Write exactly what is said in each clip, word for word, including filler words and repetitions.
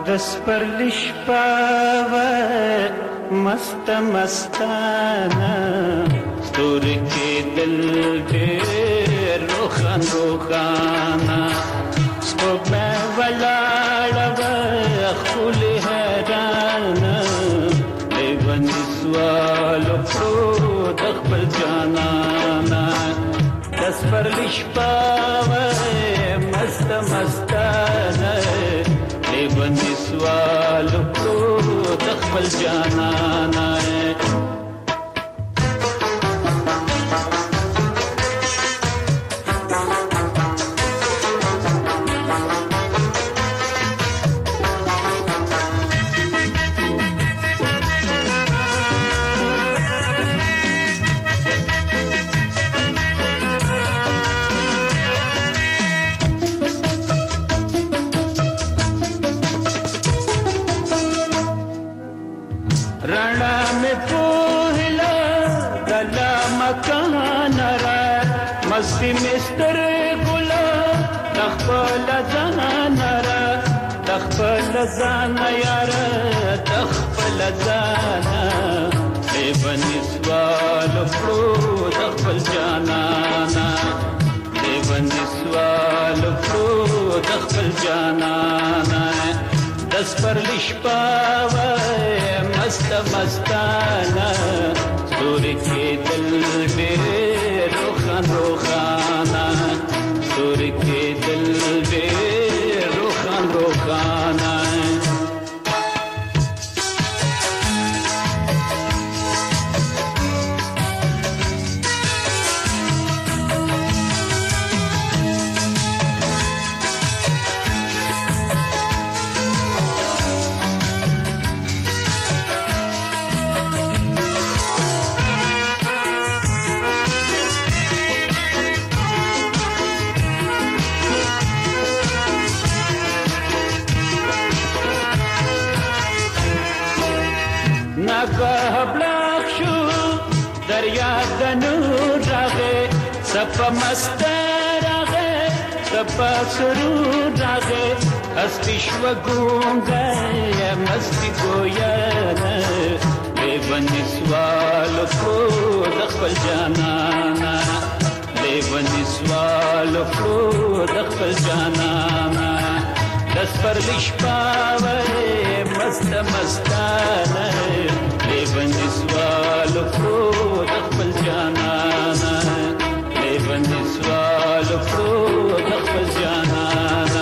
دسپرلش پاوه مست مستانه ستوری کې دل ډېر روښان روښانه سپوږمۍ ولاړه وه ښکلې حیرانه لیوني سوال وکړو د خپل جانانه دسپرلش پاوه مست مستانه لیوني سوال وکړو د خپل جانانه رڼا مې پوهله دلا مکان را مستی مې سترګو له د خپل ځان را د خپل ځان یاره د خپل ځان لیوني سوال وکړو د خپل جانانه لیوني سوال وکړو د خپل جانانه دسپرلش پاوه مست مستانه ستوری کې دل ډېر روښان روښانه ستوری کې دل ډېر روښان روښانه ناگاه بلاک شو دریا د نور راغې سپه مسته راغې سپه سرور راغې هستی شوه ګونګی مستی ګویانه لیوني سوال وکړو د خپل جانانه لیوني سوال وکړو د خپل جانانه دسپرلش پاوه مست مستانه لیوني سوال وکړو د خپل جانانه لیوني سوال وکړو د خپل جانانه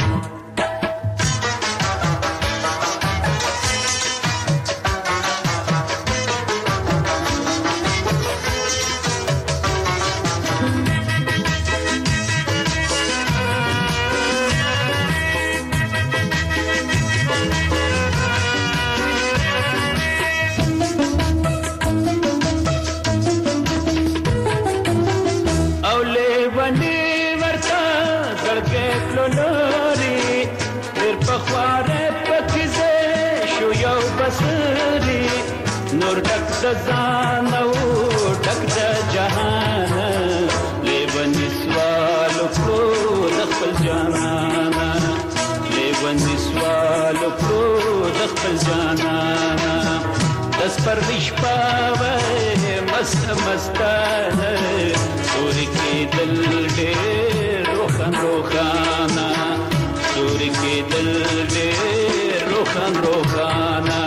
نور ډک د ځان او ډک د جهان لیوني سوال وکړو د خپل جانانه لیوني سوال وکړو د خپل جانانه دسپرلش پاوه مست مستانه ستوري کې دل ډېر روښان روښانه ستوري کې دل ډېر روښان روښانه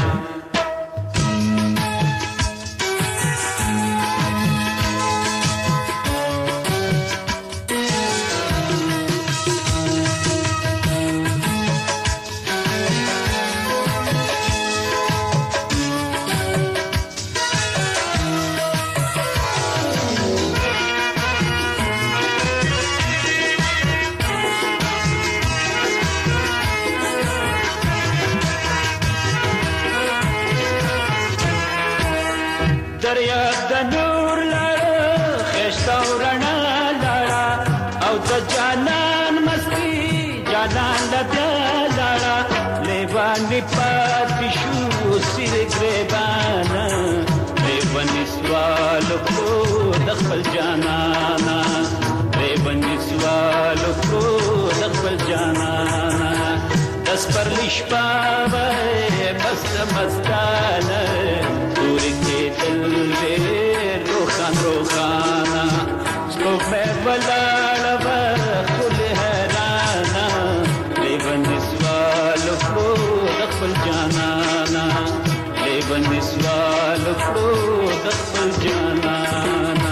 دریا د نور لاره خشته او رڼا لاړه او د جانان مستی جانان له بیا لاړه لیوانې پاتې شو سیر ګریبانه لیوني سوال وکړو د خپل جانانه لیوني سوال وکړو د خپل جانانه دس پر لشپا وای مست مستانه دور کې دل دې روخان روخانا سپوږ مې ولاړه وه ښکلې حیرانه لیوني سوال وکړو د خپل جانانا لیوني سوال وکړو د خپل جانانا.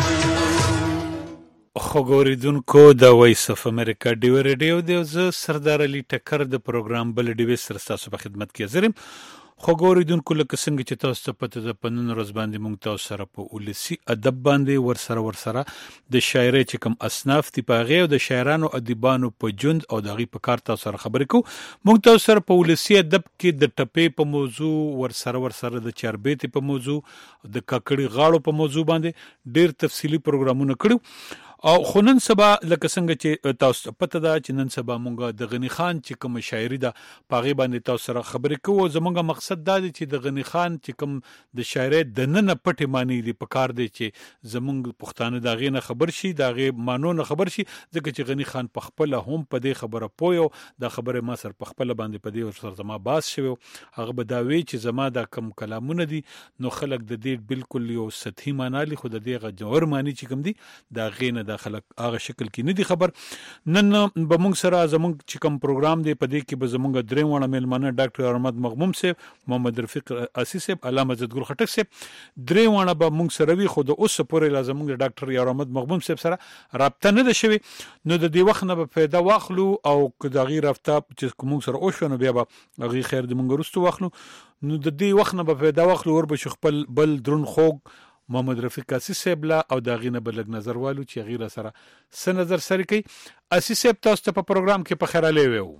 خو ګوریدونکو د وایس اف امریکا ډیو ریډیو دی، زه سردار علي ټکر د پروګرام بل ډیوې سره ستاسو په خدمت کې حاضر یم. خو ګوریدونکو لکه څنګه چې تاسو ته پته ده په نن ورځ باندې موږ تاسو سره په ولسي ادب باندې ورسره ورسره د شاعرۍ چې کوم اصناف دي په هغې او د شاعرانو ادیبانو په ژوند او د هغې په کار تاسو سره خبرې کوو. موږ تاسو سره په ولسي ادب کې د ټپې په موضوع ورسره ورسره د چاربیتې په موضوع د کاکړي غاړو په موضوع باندې ډېر تفصیلي پروګرامونه کړو. او خو نن سبا لکه څنګه چې تاسو پته ده چې نن سبا مونږ د غنی خان چې کوم شاعري ده په هغې باندې تاسو سره خبرې کوو. زمونږ مقصد دا دی چې د غنی خان چې کوم د شاعرۍ دننه پټې معنی دي په کار دی چې زمونږ پښتانه د هغې نه خبر شي، د هغې معنو نه خبر شي، ځکه چې غنی خان په خپله هم په دې خبره پوه و. دا خبره ما سره په خپله باندې په دې ورسره زما باس شوی و. هغه به دا وی چې زما دا کم کلامونه دي نو خلک د دې بالکل یو سطحي معنا لي، خو د دې هغه جوهر معنی چې کوم دي د هغې نه خلک هغه شکل کې نه دي خبر. نن به موږ سره زموږ چې کوم پروګرام دی په دې کې به زموږ درې واړه میلمانه ډاکټر یارمحمد مغموم صاحب، محمد رفیق اسي صاحب، علامه عزتګل خټک صاحب، درې واړه به موږ سره وي. خو د اوسه پورې لا زموږ ډاکټر یارمحمد مغموم صاحب سره رابطه نه ده شوې، نو د دې وخت نه به فایده واخلو او که د هغې رابطه چې موږ سره وشوه نو بیا به هغې خیر د موږ وروسته واخلو. نو د دې وخت نه به فایده واخلو، وربشو خپل بل درون خوږ محمد رفیق اسي صاحب لا او د هغې نه به لږ نظر والو چې هغې را سره څه نظر سره کوي. اسي صاحب تاسو ته په پروګرام کې په خیر راغلی وو.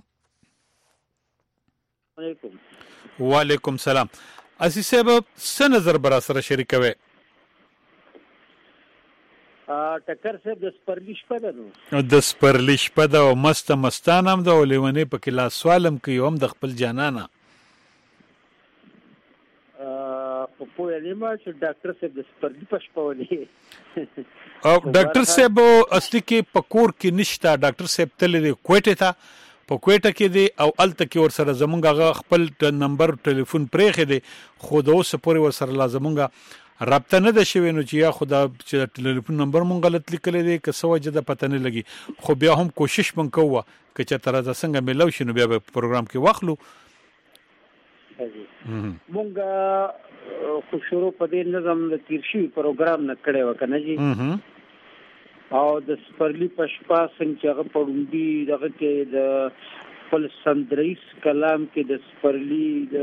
وعلیکم سلام. اسي صاحب څه نظر به را سره شریکوئ؟ ټکر صاحب د سپرلي شپه ده نو د سپرلي شپه ده او مسته مستان هم ده او لیونۍ پکې لاس سوالم کوي هم د خپل جانانه. په پوهه نیمه چې ډاکټر صاحب د سپرلي په شپه ولې او ډاکټر صاحب اصلي کې په کور کې نشته. ډاکټر صاحب تللی دی کویټې ته، په کویټه کې دی او هلته کې ورسره زمونږ هغه خپل نمبر ټلیفون پرېښی دی، خو د اوسه پورې ورسره لا زمونږ رابطه نه ده شوې. نو چې یا خو دا چې ټلیفون نمبر مونږ غلط لیکلی دی که څه وجه ده پته نه لګي، خو بیا هم کوشش مونږ کوو که چېرته راته څنګه میلاو شي نو بیا به پروګرام کې واخلو. مونږ خو شروع په دې نظم د تیر شوي پروګرام نه کړی وه که نه جي، او د سپرلي په شپه څنګه چې هغه په ړومبي دغه کې د خپل سندریز کلام کې د سپرلي د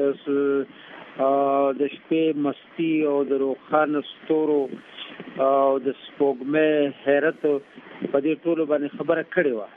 د شپې مستی او د روښانه ستورو او د سپوږمۍ حیرت په دې ټولو باندې خبره کړې وه.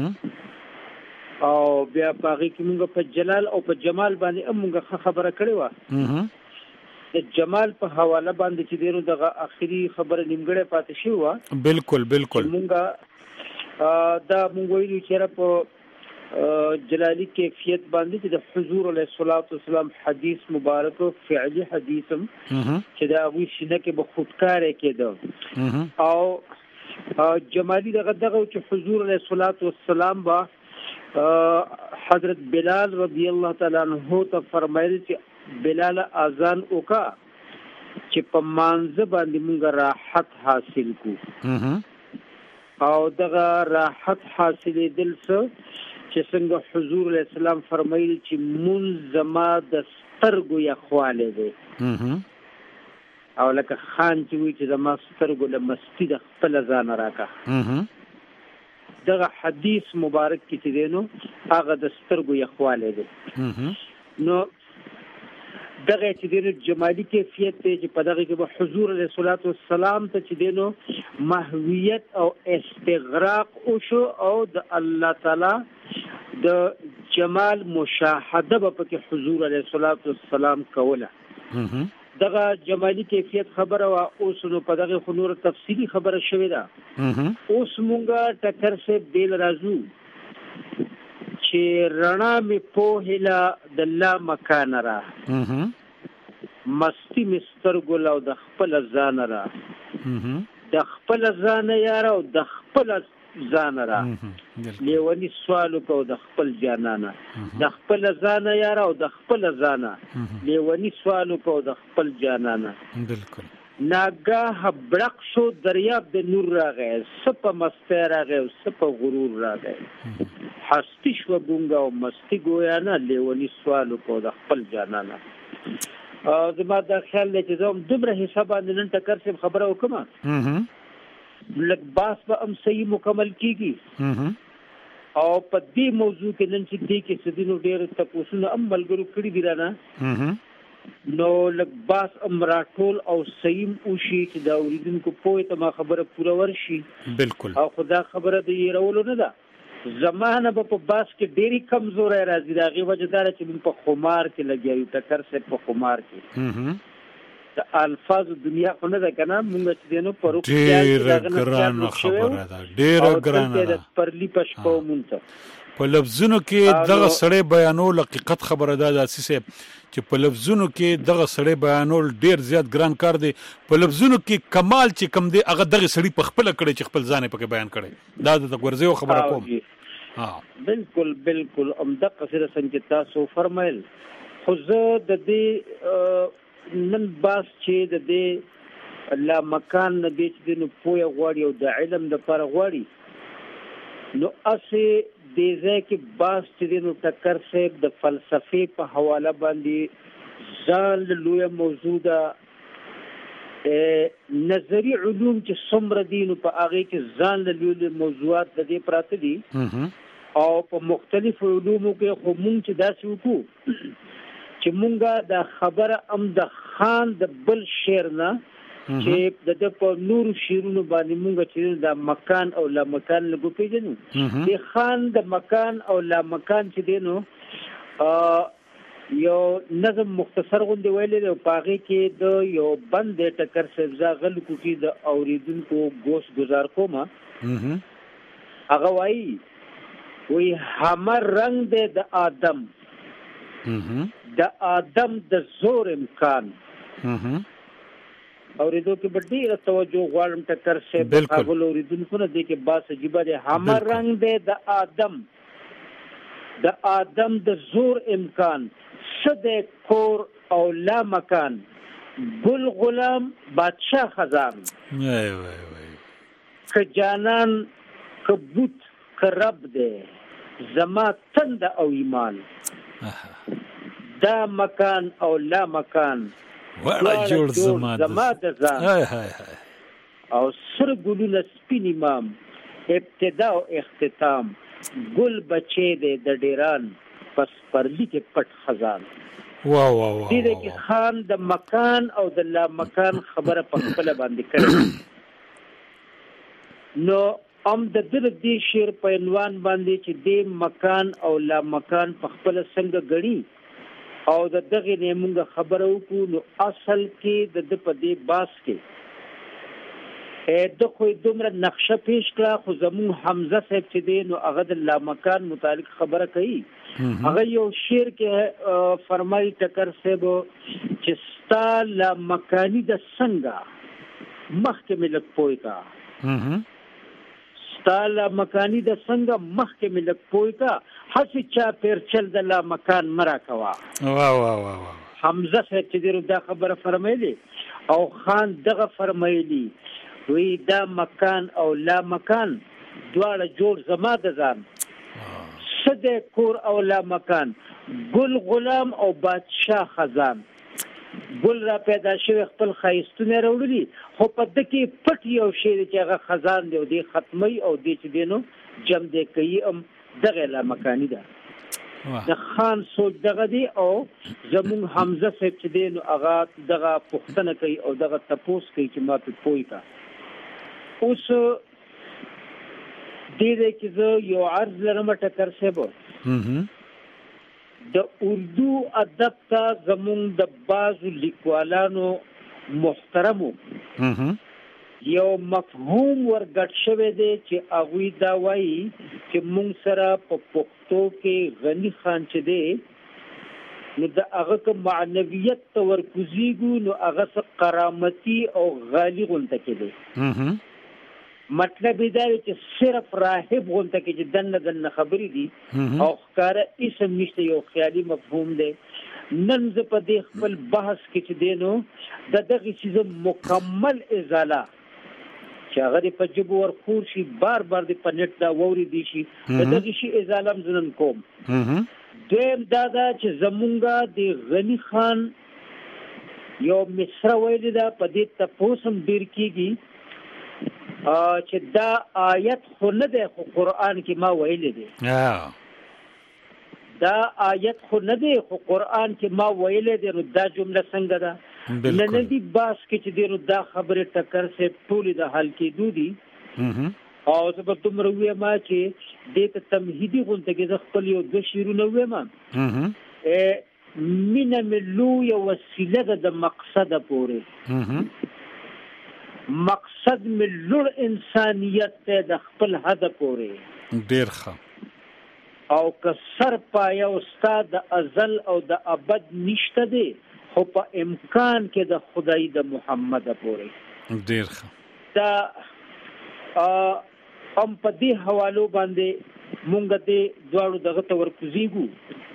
او بیا په هغې کې مونږ په جلال او په جمال باندې هم مونږ ښه خبره کړې وه. د جمال په حواله باندې چې دی نو دغه آخري خبره نیمګړې پاتې شوې وه. بالکل بالکل مونږ دا مونږ ویلو چې په جلالي کیفیت باندې چې د حضور علیه الصلاة والسلام حدیث مبارک فعلی حدیث هم چې د هغوی سینه کې به خودکاری کېده، او جمالي دغه دغه چې حضور علیه الصلاة والسلام به حضرت بلال رضی الله تعالی عنہ ته فرمایل چې بلال اذان وکا چې په مانځه باندې مونږ راحت حاصل کو، او دغه راحت حاصلېدل څه چې څنګه حضور علیه السلام فرمایل چې مونځ زما د سترګو یخوالی دی، او لکه خان چې وایي چې زما سترګو له مستی د خپله ځانه راکه. دغه حدیث مبارک کې چې دی نو هغه د سترګو یخوالی دی. نو دغه چې دی نو جمالي کیفیت دی چې په دغه کې به حضور علیه الصلاة والسلام ته چې دی نو محویت او استغراق وشو او د الله تعالی د جمال مشاهده به پکې حضور علیه الصلاة والسلام کوله. دغه جمالي کیفیت خبره وه. اوس نو په دغه خو نور تفصیلي خبره شوې ده. اوس مونږه ټکر صاحب دې له راځو چې رڼا مې پوهېله د لا مکانه را، مستی مې سترګو له او د خپله ځانه را، د خپله ځانه یاره او د خپله ځان را لیونی سوال کو د خپل جانانه د خپل ځان یار او د خپل ځان لیونی سوال کو د خپل جانانه بالکل ناګه برق شو دریاب د نور راغی سپ مسته راغی سپ غرور راغی هستی شو ګونګا او مستی گویا نه لیونی سوال کو د خپل جانانه زما دا خیال دی چې زه دومره حساب باندې نن ټکر سم خبره وکم لک باس به ام صحیح مکمل کیږي او په دې موضوع کې نن چې دې کې سدینو ډېر تاسو نه عمل ګرو کړی دی رانه نو لک باس ام راټول او صحیح او شي چې دا اوریدونکو په ته ما خبره پوره ورشي بالکل او خدا خبره دې رولو نه ده زمانه په باس کې ډېری کمزور راځي دا غي وجدار چې په خمار کې لګیایو ټکر سه په خمار کې د الفاظ دنیا خو نه ده کنه موږ چې دینو پرو ډېر ګران خبره ده ډېر ګران ده پرلی پښکو مونته په لفظونو کې دغه سړی بیانول حقیقت خبره ده داسې سه چې په لفظونو کې دغه سړی بیانول ډېر زیات ګران کار دی په لفظونو کې کمال چې کم دی هغه دغه سړی په خپل کړي چې خپل ځان پکې بیان کړي دا د ورزيو خبره کوم ها بالکل بالکل ام دغه سره څنګه تاسو فرمایل خو زه د دې نن باس چې د دې لا مکان نه دی چې نو پوهه غواړي او د علم د پر غواړي نو اسه دې ځکه باس چې نو ټکر صاحب د فلسفي په حواله باندې ځان لوی موجوده نظری علوم چې څومره دي نو په هغه کې ځان لوی موضوعات د دې پراته دي او په مختلفو علومو کې خو مونږ چې داسې وکړو چې مونږه د خبره ام د خان د بل شعر نه چې د په نور شیرونو باندې مونږه چې د مکان او لا مکان لګو پیژنو د خان د مکان او لا مکان چې دینو یو نظم مختصر غونډه ویلې او پاغي کې د یو بند ټکر سبزا غل کوټي د اوریدونکو ګوش گزار کومه هغه وایي وی همر رنگ د آدم د آدم د زور امکان اوریدو کې بډې توجه غواړم ټکر سے بخاغل اوریدونکو نه دي کې باس عجیب دي همر رنگ دے د آدم د آدم د زور امکان صد کور او لا مکان گل غلام بادشاہ خزان وای وای وای ک جانان ک بوت ک رب دے زما تند او ایمان دا مکان او لا مکان وړه جوړ زما زما د ځان هاي هاي هاي او سر ګلونه سپین امام ابتدا او اختتام ګل بچي دې د ډیران پس پرلی کې پټ خزان وا وا وا دې کې خان د مکان او د لا مکان خبره په خپل باندې کړې نو ام د دې شعر په عنوان باندې چې دې مکان او لا مکان په خپل څنګه غړي او د دغه نیمه خبرو کو نو اصل کې د په دې باس کې ا د خو دومره نقشه پیش کړه خو زمون حمزه صاحب چې دی نو هغه د لا مکان متعلق خبره کوي هغه یو شعر کې فرمایي ټکر صاحب چې ستا لا مکانی د څنګه مخکې ملک پوي کا ستاله مکانی د څنګه مخکې ملک پوي کا هڅه چا پیر چل د لا مکان مرا کوا وا وا وا حمزه صاحب چې دا خبره فرمایلی او خان دغه فرمایلی وی دا مکان او لا مکان دواړه جوړ زما د ځان صد کور او لا مکان گل غلام او بادشاہ خزان ګل را پیدا شوی خپل خایستونه راوړي خو په دکی پټ یو شی چې هغه خزان دی او دی ختمي او دی چې دینو جم دی کوي ام دغه لا مکانی ده د خان سوچ دغه دی او زمون حمزه صاحب چې دینو هغه دغه پښتنه کوي او دغه تپوس کوي چې ما په پوي کا اوس دې دې کې زه یو عرض لرم ټکر صاحب د اردو ادب ته زمون د بازو لیکوالانو محترمو یو مفهوم ورګټ شوی دی چې هغه دا وایي چې مونږ سره په پښتو کې غنی خان چې دی نو د هغه کوم معنویت تورکوزیګو نو هغه څه کرامتي او غالي غونډه کې دی مطلب دا چې صرف راهب غونته کې چې دنه دنه خبرې دي او ښکاره اسم نشته، یو خیالي مفهوم دی. نن زه په دې خپل بحث کې چې دی نو د دغه څیز مکمل ازاله چې هغه په جبو ورخور شي، بار بار د پنټ دا ووري دي شي، د دغه شي ازاله زنن کوم. دویم دا دا چې زمونږه د غنی خان یو مصر ویل دا په دې تاسو ډیر کیږي چې دا آیت خو نه ده، خو قرآن کې ما ویل دي. دا آیت خو نه ده، خو قرآن کې ما ویل دي. نو دا جمله څنګه ده؟ نن دې باس کې چې دی نو دا خبره ټکر سه ټول د حل کې دودي او زه به تمره وې ما چې دې ته تمهیدی غونته کې د خپل یو د شیرونه وې ما مینه ملو یو وسیله د مقصد پورې مقصد ملو انسانیت ته د خپل هدف پورې ډیر ښه او که سر پایا استاد د ازل او د ابد نشته دی، خو په امکان کې د خدای د محمد پورې ډیر ښه. دا ام په دې حوالو باندې مونږ دې دواړو دغه ته ورکوزیږو.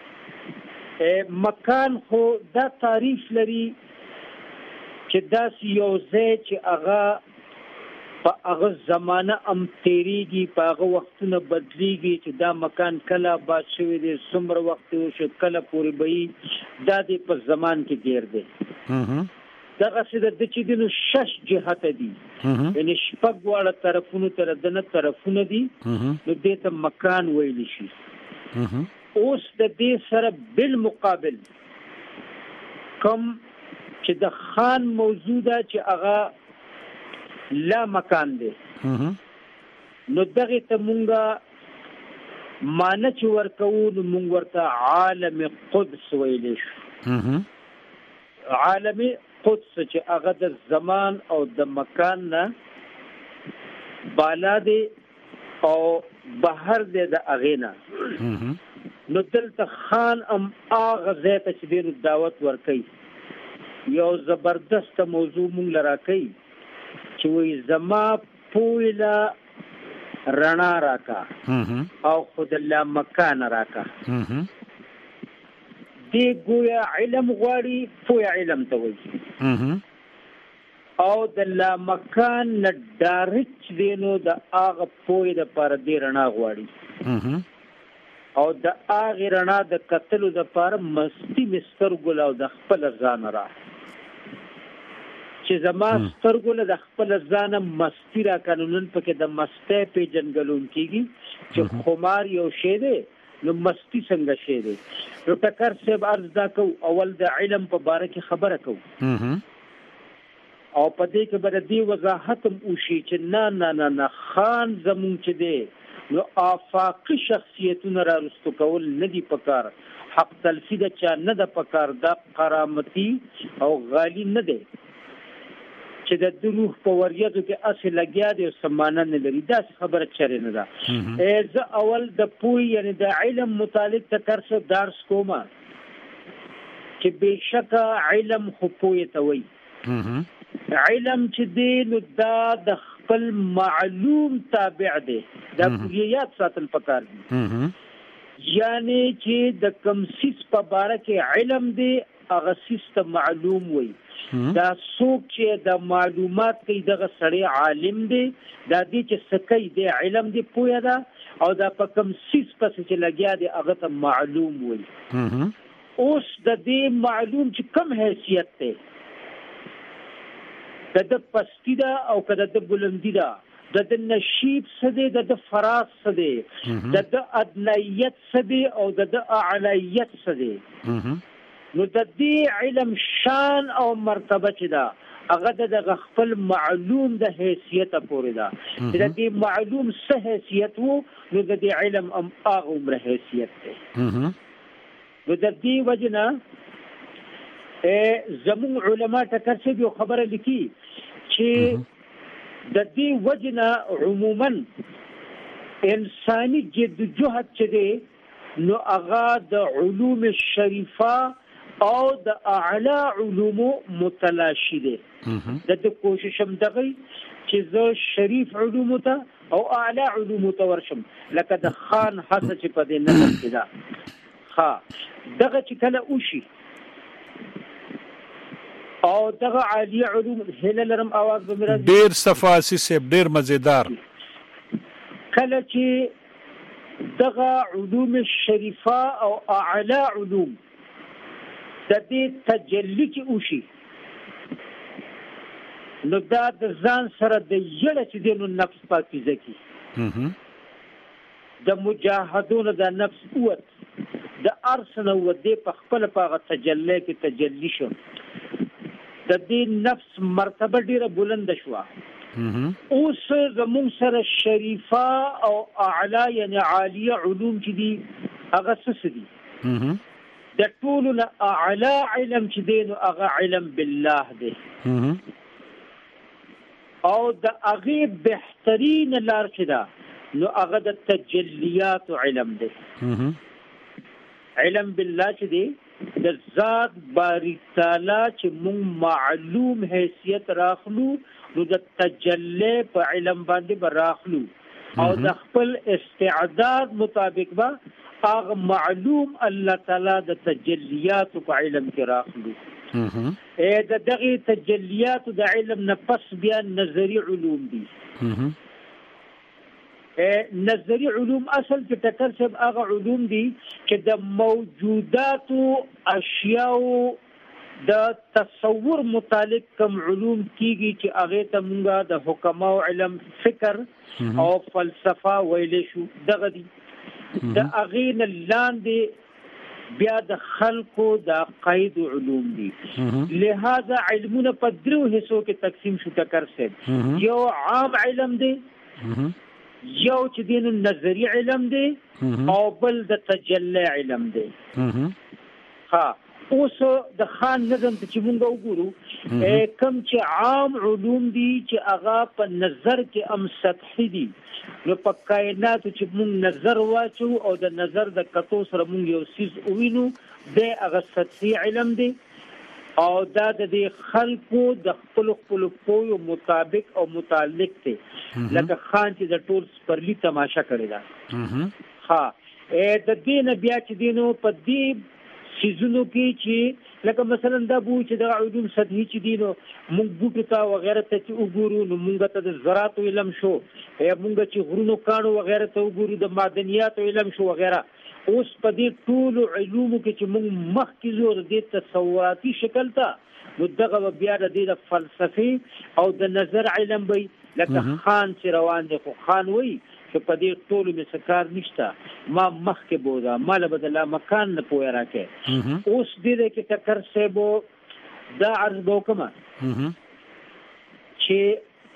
مکان خو دا تعریف لري چې داسې یو ځای چې هغه په هغه زمانه ام تیریږي، په هغه وختونه بدلیږي چې دا مکان کله آباد شوی دی، څومره وخت وشو، کله پورې به وي، دا دې په زمان کې ډېر دی. دغسې د ده چې دی نو شش جهته دي، یعنې شپږ واړه طرفونو ته د نه طرفونه دي، نو دې ته مکان ویلی شي. اوس د دې سره بالمقابل کوم چې د خان موضوع ده چې هغه لا مکان دی، نو دغه ته مونږه معنی چې ورکوو نو مونږ ورته عالم قدس ویلی شو. عالم قدس چې هغه د زمان او د مکان نه بالا دی او بهر دی د هغې نه. نو دلته خان ام هغه ځای ته چې دی نو دعوت ورکوي، یو زبردست موضوع مونږ له راکوي چې وایي زما پوی له رڼا راکا او خود الله مکان راکا. دی گویا علم غواړي، پوی علم ته وایي، او د لا مکان نه ډارچ دی نو د هغه پوی د پاره دی رڼا غواړي، او د هغې رڼا د کتلو د پاره مستی مې سترګو له او د خپل ځان را چې زما سترګو له د خپل ځانه مستی را قانونن پکې د مستی پیژنګلون کېږي چې خمار یو شی دی، نو مستی څنګه شی دی. نو ټکر صاحب عرض دا کو اول د علم په باره کې خبره کو او په دې کې به د دې وضاحت هم وشي چې نه نه نه نه خان زمونږ چې دی نو آفاقي شخصیتونه را رستو کول نه دي پکار، حق تلفی د چا نه ده پکار، دا کرامتي او غالي نه دی چې د روح په وریدو کې اصل لګیا دی او سمانه نه لري. داسې خبره چرې نه ده. زه اول د پوی یعنی د علم متعلق تکر څه درس کوم چې بېشکه علم خو پوی ته وایي. علم چې دی نو دا د خپل معلوم تابع دی، دا کلیات ساتل پکار دي. یعنی چې د کوم سیس په باره کې علم دی هغه سیس ته معلوم وي. دا څوک چې د معلومات کوي دغه سړی عالم دی، دا دی چې څه کوي دی علم دی، پوهه ده، او دا په کوم سیس پسې چې لګیا دی هغه ته معلوم وي. اوس د دې معلوم چې کم حیثیت دی، د ده پستی ده او که د ده بلندی ده، د ده نشیب څه دی، د ده فراز څه دی، د ده ادنیت څه دی او د ده اعلیت څه دی. نو د دې علم شان او مرتبه چې ده هغه د خپل معلوم د حیثیت پورې ده. چې د دې معلوم څه حیثیت وو نو د دې علم هم هغه عمره حیثیت دی. نو د دې وجه نه زموږ علما ټکر شوي یو خبره لیکي چې د دې وجه نه عموما انساني جدوجهد چې دی نو هغه د علوم شریفه او د اعلی علومو متلاشي دی. د دې کوشش هم دغه چې زه شریف علوم ته او اعلی علوم ته ورشم لکه د خان حسن چې په دې نظر کې ده. ها دغه چې کله وشي او دغه عالی علوم هله لرم اواز به مراد ډیر صفاسی سیب ډیر مزیدار کله چې دغه علوم شریفه او اعلی علوم د دې تجلی کې وشي نو دا د ځان سره د یړه چې دینو نفس پاکیزه کی د مجاهدون د نفس قوت د ارسنه و دې په خپل پاغه تجلی کې تجلی شو د دې نفس مرتبه ډیره بلند شو. اوس زمون سره شریفه او اعلی یعنی عالیه علوم چې دي هغه څه دي د ټول اعلی علم چې دي نو هغه علم بالله دی او د هغه بهترین لار چې ده نو هغه د تجلیات علم دی. علم بالله چې دی د ذات باری تعالی چې مون معلوم حیثیت راخلو نو د تجلی په علم باندې براخلو او د خپل استعداد مطابق با هغه معلوم الله تعالی د تجلیات په علم کې راخلو. اے د دغه تجلیات د علم نه پس بیا نظری علوم دي. نظری علوم اصل کې ټکر سب هغه علوم دي چې د موجودات اشیاء د تصور متعلق کوم علوم کیږي چې هغه ته مونږه د حکما او علم فکر او فلسفه ویل شو دغه دي د هغه نه لاندې بیا د خلقو د قید علوم دي. لہذا علمونه په درو حصو کې تقسیم شو ټکر سب یو عام علم دی یو چې دین نظری علم دی او بل د تجلی علم دی. ها اوس د خان نظم ته چې موږ وګورو کوم چې عام علوم دي چې هغه په نظر کې ام سطحي دي نو په کائنات چې موږ نظر واچو او د نظر د کتو سره موږ یو سیز وینو د هغه سطحي علم دی او دا د خلقو د خپل خپل پویو مطابق او متعلق دی لکه خان چې د ټول سپرلی تماشا کړی دا. ها د دین بیا چې دینو په دې سيزونو کې چې لکه مثلا دا بو چې د علوم سطحي چې دینو موږ بوټو ته وغیرہ ته چې وګورو نو موږ ته د زراعت علم شو یا موږ چې غرونو کانو وغیرہ ته وګورو د معدنیات علم شو وغیرہ. اوس په دې ټول علومو کې چې موږ مخکې زور دې تصوراتي شکل ته نو دغه بیا د دې فلسفي او د نظر علم وي لکه خان چې روان دي خو خان وي چې په دې ټول می سکار نشته ما مخکې بودا مال بدلا مکان نه پوي راکې. اوس دې کې ټکر سبو دا عرض وکما چې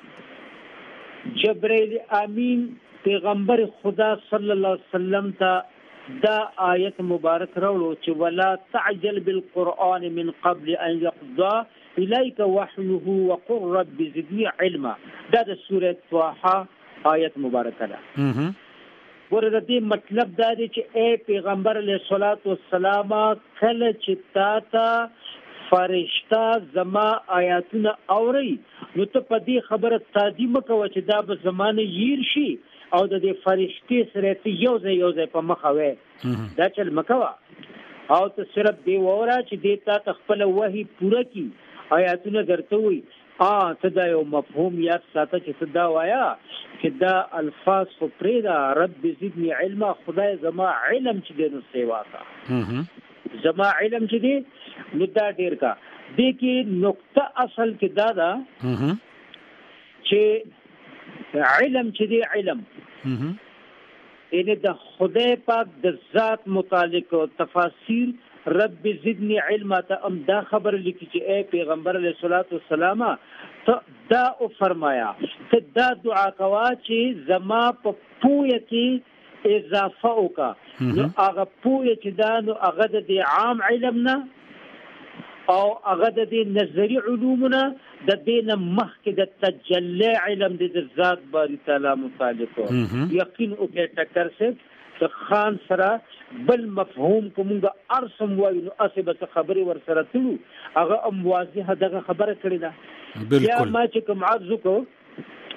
جبرائیل امین پیغمبر خدا صلی الله علیه وسلم ته دا آیت مبارک راولو چې ولا تعجل بالقرآن من قبل ان يقضى اليك وحيه وقل رب زدني علما. دا د سوره طه آیت مبارکه ده. ورته دې مطلب دا دی چې اے پیغمبر علیه الصلاۃ والسلام کله چې تا ته فرشتہ زما آیاتونه اوري نو ته په دې خبره تادیم کوه چې دا به زمانه ییر شي او د دې فرشتي سره ته یو ځای یو ځای په مخه وې دا چل مکوا او ته صرف دی وره چې دې تا خپل وحي پوره کی آیاتونه درته وي ا ته دا یو مفهوم یاد ساته چې صدا وایا چې دا الفاظ خو پرېدا رب زدنی علما خدای زما علم چې دې نو سیوا کا زما علم چې دې نو دا ډیر کا دې کې نقطه اصل کې دا دا چې علم چې دې علم ان د خدای پاک د ذات متعلق تفاسیر رب زدنی علما ته ام دا خبر لیکي چې اے پیغمبر علیه الصلاۃ والسلام ته دا او فرمایا ته دا دعا کوا چې زما په پوهه کې اضافه وکا نو هغه پوهه چې دا نو هغه د عام علم نه او هغه د نظری علومنا د دین مخکې د تجلی علم د ذات باری تعالی متعلق یقین او کې ټکر سه د خان سره بل مفهوم کومه ارسم وایو نو اسبه خبري ور سره تلو هغه ام واضحه دغه خبره کړی دا بالکل یا ما چې کوم عرض کو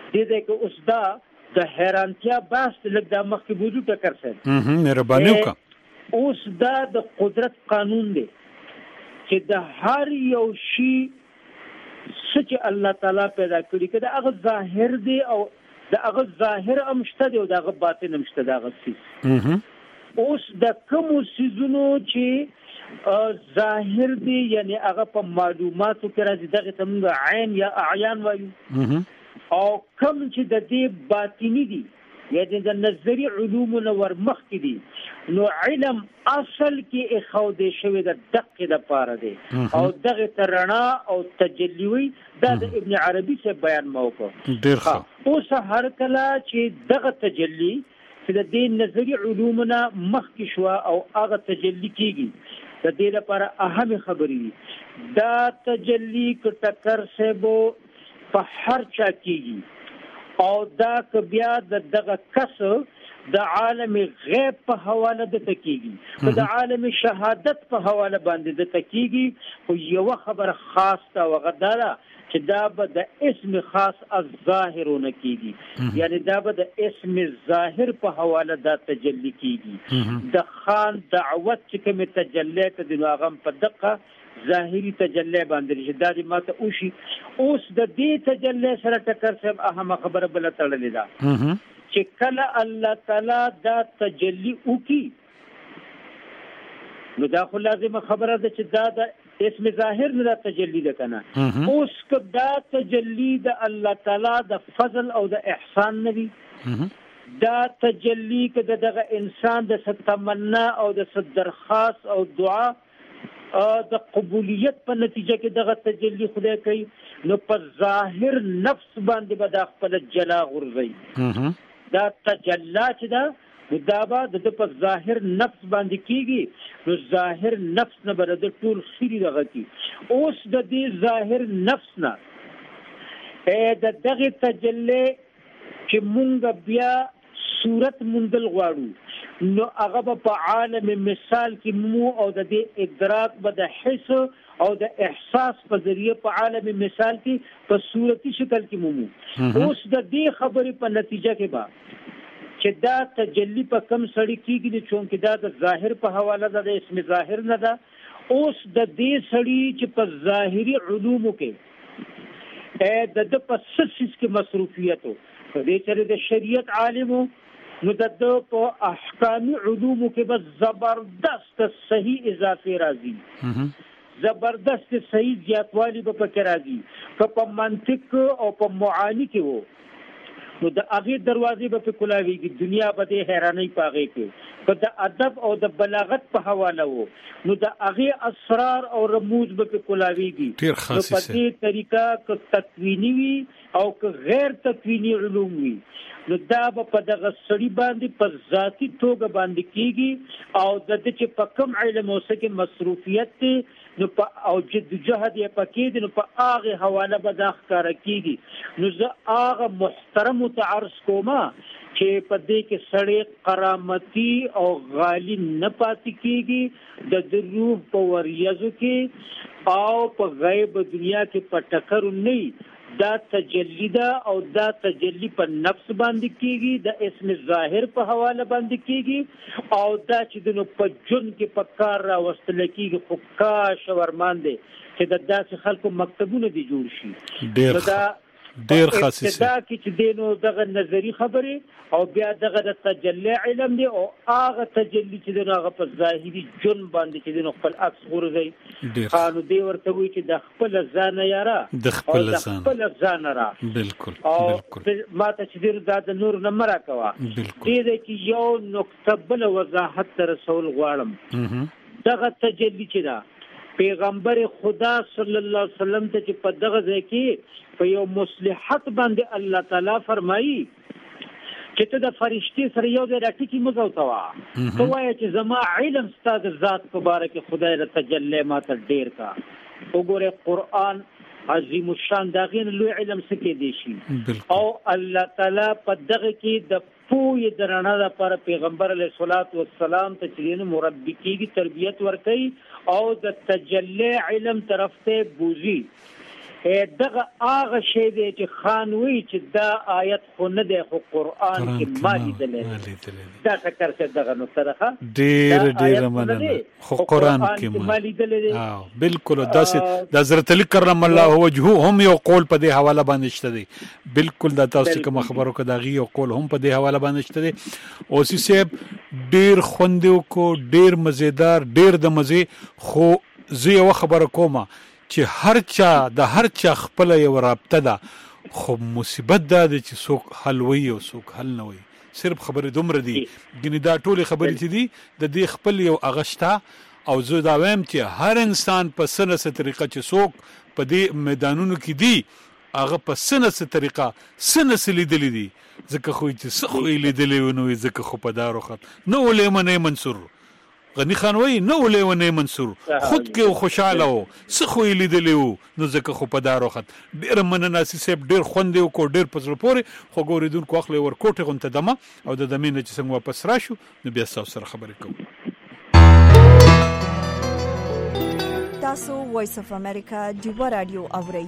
دې دې کې اوس دا د حیرانتیا باس لږ د مخکې بوجو ټکر سره هم مهرباني وکړه. اوس دا د قدرت قانون دی چې د هر یو شی چې الله تعالی پیدا کړی کده هغه ظاهر دی او د هغه ظاهر هم شته دی او د هغه باطن هم شته. د هغه سیس اوس د کوم سيزونو چې ظاهر دی یعنی هغه په معلوماتو کې راځي دغه څنګه عین یا اعیان وایو او کوم چې د دې باطنی دي یعنی د نظری علوم نور مخ کې دي نو علم اصل کې اخوده شوی د دقه د پاره دی او دغه ترنا او تجلیوي د ابن عربي څخه بیان موکو ډیر ښه. اوس هر کله چې دغه تجلی چې د دې نظری علومنا مخ کې شو او هغه تجلی کیږي د دې لپاره اهم خبرې دا تجلی ک ټکر سبو په هر چا کیږي او دا ک بیا د دغه کس د عالم غیب په حواله د تکیږي د عالم شهادت په حواله باندې د تکیږي او یو خبر خاص تا وغداره چې دا به د اسم خاص الظاهرونه کیږي یعنی دا به د اسم ظاهر په حواله د تجلی کیږي. د خان دعوت چې کوم تجلی ته د هغه په دقه ظاهری تجلی باندې شداد ماته اوشي اوس د دې تجلی سره ټکر سم اهم خبره بل تړلې ده چې کله الله تعالی دا تجلی وکي نو دا خو لازم خبره ده چې دا د اسم ظاهر نه تجلی ده کنه اوس کدا تجلی د الله تعالی د فضل او د احسان نه دا تجلی کده دغه انسان د ستمنا او د صدرخواست او دعا د قبولیت په نتیجه کې دغه تجلی خدای کوي نو په ظاهر نفس باندې به د خپل جلا غورځي دا تجلا چې دا دا به د په ظاهر نفس باندې کیږي نو ظاهر نفس نه بر د ټول خيري دغه کی اوس د دې ظاهر نفس نه اې د دغه تجلی چې مونږ بیا صورت مندل غواړو نو هغه په عالم مثال کې مو او د دې ادراک به د حس او د احساس په ذریعہ په عالم مثال کې په صورتي شکل کې مو اوس د دې خبرې په نتیجه کې با چې دا تجلی په کم سړی کېږي چې دا د ظاهر په حواله ده د اسم ظاهر نه ده اوس د دې سړی چې په ظاهري علومو کې ا د د په سسس کې مصروفیتو په دې چې د شریعت عالمو نو د په احکامي علومو کې به زبردست صحیح اضافه راځي زبردست صحیح زیاتوالی به پکې راځي په منطق او په معانی کې وو نو د هغه دروازې به په کولاویږي دنیا به د حیرانۍ پاغې کې په د ادب او د بلاغت په حواله وو نو د هغه اسرار او رموز به په کولاویږي نو په دې طریقه ک تکوینی وي او ک غیر تکوینی علوم وي نو دا په دغه سړي باندې په ذاتی توګه باندې کیږي او د دې چې په کوم علم اوسه کې مصروفیت دي نو په او جد جهد یې پکې دي نو په هغه حواله به د ښکار کیږي نو زه هغه محترم متعرض کوما چې په دې کې سړی کرامتي او غالي نه پاتې کیږي د روح په وریځو کې او په غیب دنیا کې په ټکر نه دا تجلی دا او دا تجلی په نفس باندې کیږي د اسم ظاهر په حواله باندې کیږي او دا چې دنو په جن کې په کار را وستل کیږي خو کاش ورمان دي چې د داسې خلکو مکتبونه دي جوړ شي ډیر دا ډیر خاصه دا چې دینو دغه نظری خبره او بیا دغه د تجلی علم دی او هغه تجلی چې دغه هغه په ظاهري جن باندې چې دغه خپل عکس غورځي قانون دی ورته وی چې د خپل ځان یاره د خپل ځان خپل ځان را بالکل بالکل ماته چې د نور نه مرا کوا دې کې یو نقطه بل وضاحت تر رسول غواړم دغه تجلی چې دا پیغمبر خدا صلی الله علیه وسلم ته چې په دغه ځای کې په یو مصلحت باندې الله تعالی فرمایي چې ته د فرشتي سره یو ځای راټیکی مزو توا ته وایې چې زما علم ستاسو ذات مبارک خدای له تجلی ماته ډیر کا وګوره قران عظیم الشان داغین لوی علم سکه دی شي او الله تعالی په دغه کې د پوی درانه لپاره پیغمبر علیه الصلاۃ والسلام ته چې مربی کیږي تربیت ورکړي او د تجلی علم طرف ته بوزي دغه هغه شی دی چې خانوي چې دا آیت خو نه دی خو قرآن کې ما لیدلی دا ټکر چې دغه نو سره ډېر ډېر مننه خو قرآن کې ما لیدلی دی بالکل داسې د حضرت علی کرم الله وجهه هم یو قول په دې حواله باندې شته دی بالکل دا تاسو کوم خبرو کې داغي یو قول هم په دې حواله باندې شته دی او سی صاحب ډېر خوندو کو ډېر مزیدار ډېر د مزه خو زه یو خبره کومه چې هر چا د هر چا خپل یو رابطه ده خو مصیبت ده چې څوک حل وي او څوک حل نه وي صرف خبرې دومره دي ګنې دا ټولې خبرې چې دي د دې خپل یو اغشتا او زه دا وایم چې هر انسان په سنه سره طریقه چې څوک په دې میدانونو کې دي هغه په سنه سره طریقه سنه سره لیدلې دي ځکه خو چې څه خو لیدلې ونه وي ځکه خو په دارو خط نو ولې منې منصور غنی خان وای نو ولې منصور خود کې خوشاله وو سخو لیدلی وو نو ځکه خو په دارو خط ډیر مننه سیب ډیر خوندې کو ډیر پزړه پوري خو ګوریدونکو اخلي ور کوټه غونته دمه او د دمینه چې څنګه واپس راشو نو بیا تاسو سره خبرې کوم. تاسو وایس اف امریکا دیو رادیو اوري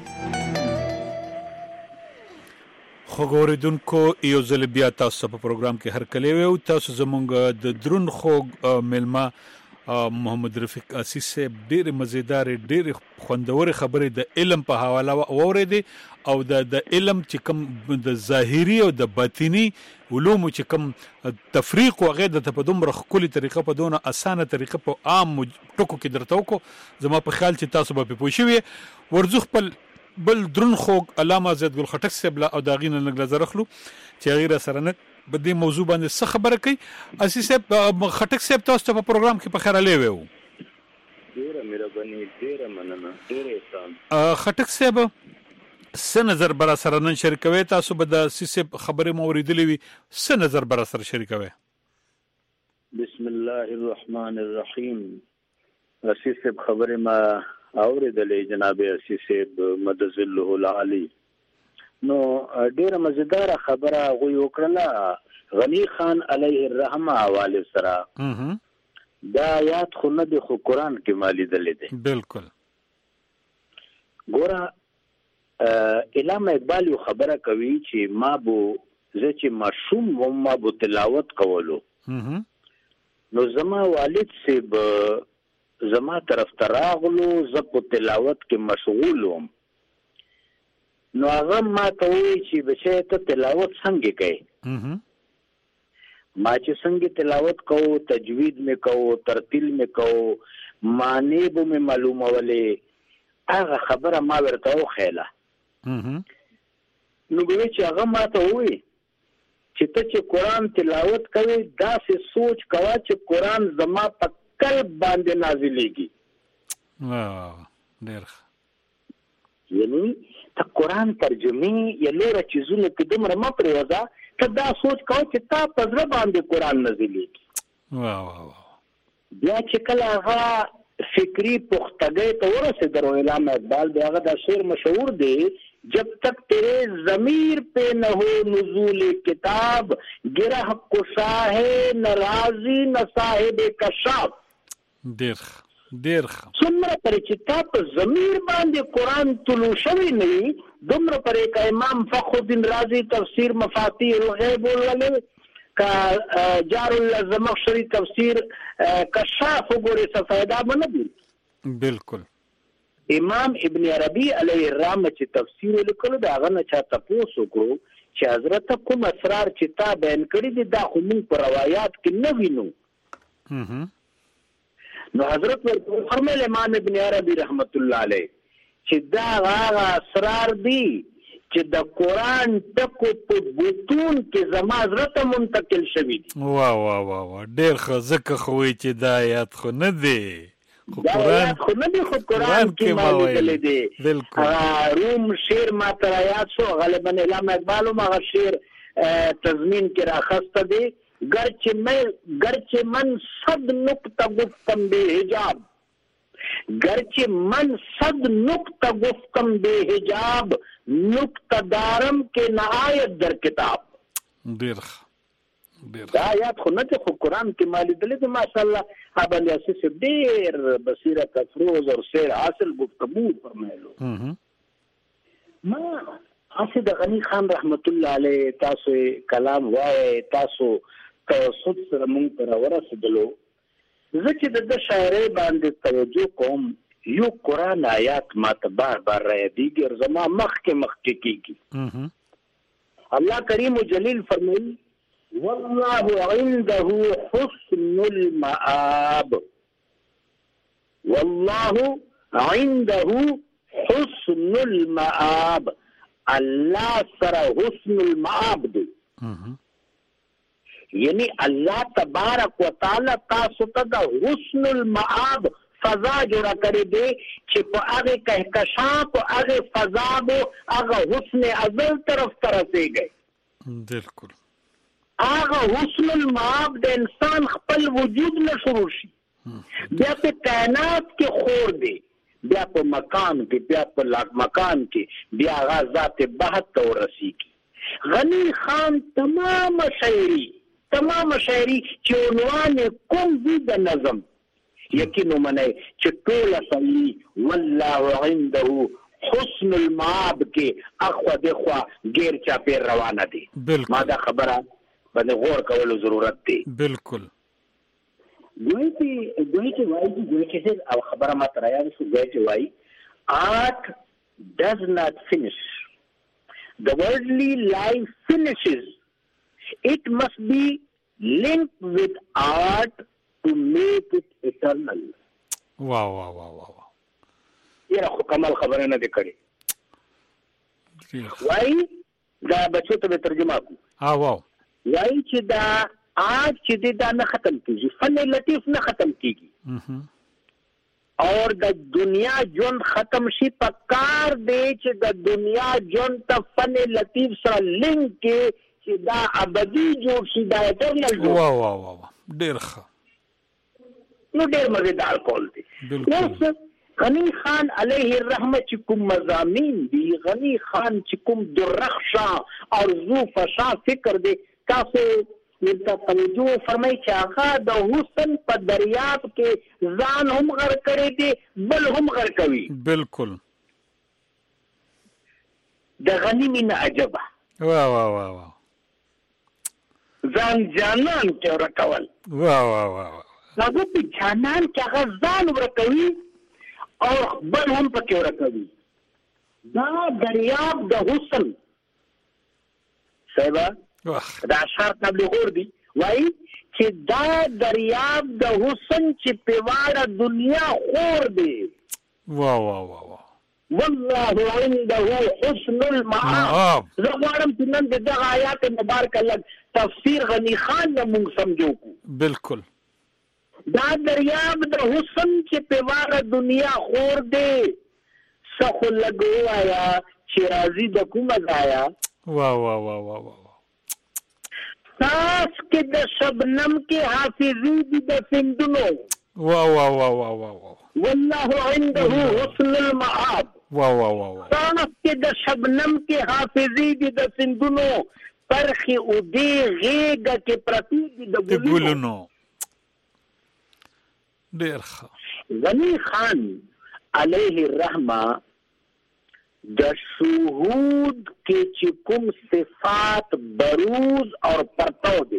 خو ګوریدونکو یو ځل بیا تاسو په پروګرام کې هر کله وو تاسو زمونږ د درون خوږ ملما محمد رفیق اسیس ډېر مزیدار ډېر خوندور خبرې د علم په حواله واورېدې او د د علم چې کوم د ظاهري او د باطینی علوم چې کوم تفریق او غیر د تپدوم رخ کلی طریقه په دونه اسانه طریقه په عام ټکو کې درته وکړو زما په خیال چې تاسو به په پوښوي ورزخ په بل درون خوږ علامه زید ګل خټک سبلا او داغینه نګل زرخلو چې غیر سره نه په دې موضوع باندې څه خبره کوي اسی صاحب خټک صاحب تاسو په پروګرام کې په خیر علي وو ډیره مهرباني ډیره مننه ډیره احسان خټک صاحب څه نظر بر سره نن شریکوي تاسو به د سیسه خبره موریدلې وي څه نظر بر سره شریکوي بسم الله الرحمن الرحیم سیسه خبره ما اوریدلې جناب اسیسه مدذله العالی نو ډیره مزیدار خبره غوي وکړه غنی خان علیه الرحمه حواله سره دا آیات خو نه د قرآن کې مالی دلې دي بالکل ګوره علامه اقبال یو خبره کوي چې ما بو زه چې مشوم و ما بو تلاوت کولو نو زما والد سیب زما طرف تراغلو زه په تلاوت کې مشغول وم نو هغه ما ته وی چې بچی ته تلاوت څنګه کوي ما چې څنګه تلاوت کوو تجوید مې کوو ترتیل مې کوو معنی به مې معلومولې هغه خبره ما ورته وخیله نو به چې هغه ما ته وی چې ته چې قرآن تلاوت کوي داسې سوچ کوه چې قرآن زما په قلب باندې نازلېږي واه ډېر یعنی ته قرآن ترجمه یا لوره چیزونه کې دومره مه پرېوځه ته دا سوچ کوه چې تا په زړه باندې قرآن نازلېږي واه واه بیا چې کله هغه فکری پختګۍ ته ورسېدل علامه اقبال بیا هغه دا شعر مشهور دی جب تک تیرے ضمیر پہ نہ ہو نزول کتاب گرہ کشا ہے نہ رازی نہ صاحب کشاف ډېر ډېر څومره پرې چې تا په ضمیر باندې قرآن طلوع شوی نه وي دومره پرې که امام فخرالدین رازی تفسیر مفاتیح الغیب ولولې که جار الله زمخشري تفسیر کشاف وګورې څه فایده به نه وي بالکل امام ابن عربی علیه الرحمه چې تفسیر ولیکلو د هغه نه چا تپوس وکړو چې حضرت کوم اسرار چې تا بیان کړي دي دا خو موږ په روایات کې نه وینو نو حضرت ورته فرمایل امام ابن عربی رحمت الله علیه چې دا هغه اسرار دي چې د قرآن ټکو په بوتون کې زما حضرت منتقل شوي دي واه واه واه واه ډېر ښه ځکه خو وایي چې دا آیات خو نه دی دا آیات خو نه دی خو قرآن کې ما لیدلی دی بالکل روم شعر ما تر آیات شو غالبا علامه اقبال هم هغه شعر تضمین کې راخسته دی گرچه من گرچه من صد نقطه گفتم بے حجاب گرچه من صد نقطه گفتم بے حجاب نقطه دارم کے نهایت در کتاب ډیر ډیر دا آیات خو نه ته خو قرآن کې مالی دلې ماشاءالله ابل یاسس ډیر بصیرت افروز اور سیر حاصل گفتگو فرمایلو ما اسه د غنی خان رحمت الله علیه تاسو کلام وای تاسو توسط سره مونږ تر ورسېدلو ځکه د شاعرۍ باندې توجه کوم یو قرآن آیات ما ته بار بار را یادېږي او زما مخکې مخکې کېږي الله کریم جلیل فرمایي والله عنده حسن المآب والله عنده حسن المآب الله سره حسن المآب دی یعنی الله تبارک وتعالى تاسو ته د حسن المآب فضا جوړه کړې دی چې په هغه کهکشان په هغه فضا بو هغه حسن ازل طرف ته رسېږي بالکل هغه حسن المآب د انسان خپل وجود نه شروع شي بیا په کائنات کې خور دی بیا په مکان کې بیا په لاک مکان کې بیا هغه ذات بحث ته ورسېږي غنی خان تمام شاعري تمام شاعري چې عنوان کوم دی د نظم یقینو منئ چې ټوله صحیح والله عنده حسن المآب کې اخوا دخوا غیر چاپیر روانه دي ما دا خبره باندې غور کولو ضرورت دی بالکل دوی چې دوی چې وایي دوی چې او خبره ما تر یاد شو دوی چې وایي art does not finish the worldly life finishes it must be linked with art to make it eternal. واو واو واو واو یره خو کمال خبره نه دی کړې وای دا بچو ته ترجمه کو ها واو وای چې دا آج چې دا نه ختم کیږي فن لطیف نه ختم کیږي اور د دنیا جون ختم شي پکار دی چې د دنیا جون ته فن لطیف سره لینک کې چې دا ابدي جوړ شي دا ایټرنل واو واو واو ډیر ښه نو ډېر مزیدار کول دي اوس غنی خان علیه الرحمه چې کوم مضامین دي غنی خان چې کوم درخشا ارزو فشا فکر دي تاسو ورته توجه فرمایي چې هغه د حسن په دریاب کې ځان هم غر کړی دي بل هم غر کوي بالکل د غنی من عجبه واه واه واه واه ځان جانان کې ورکول واه واه واه هغه په جانان کې هغه ځان ورکوي او بل هم پکې ورکوي دا دریاب د حسن صحیح دا اشعار تبلیغور دي وایي چې دا دریاب د حسن چې پیواړه دنیا خور دی واه واه واه واه والله عنده حسن المآب زه غواړم چې نن د دغه آیات مبارکه لږ تفسیر غنی خان نه موږ سمجھو کو بالکل دا دریاب د حسن چې پیواړه دنیا خور دی سخو لګو آیا چې راضی د کومه ځایا واه واه واه واه واه ساس کې د شبنم کې حافظي دي د سندونو واه واه واه واه واه والله عنده حسن المآب واه واه واه ساس کې د شبنم کې حافظي دي د سندونو پرخي او دی غېګه کې پرتی دي د ګلونو ډیر ښه غنی خان علیه الرحمه د شهود کې چې کوم صفات بروز اور پرتو دي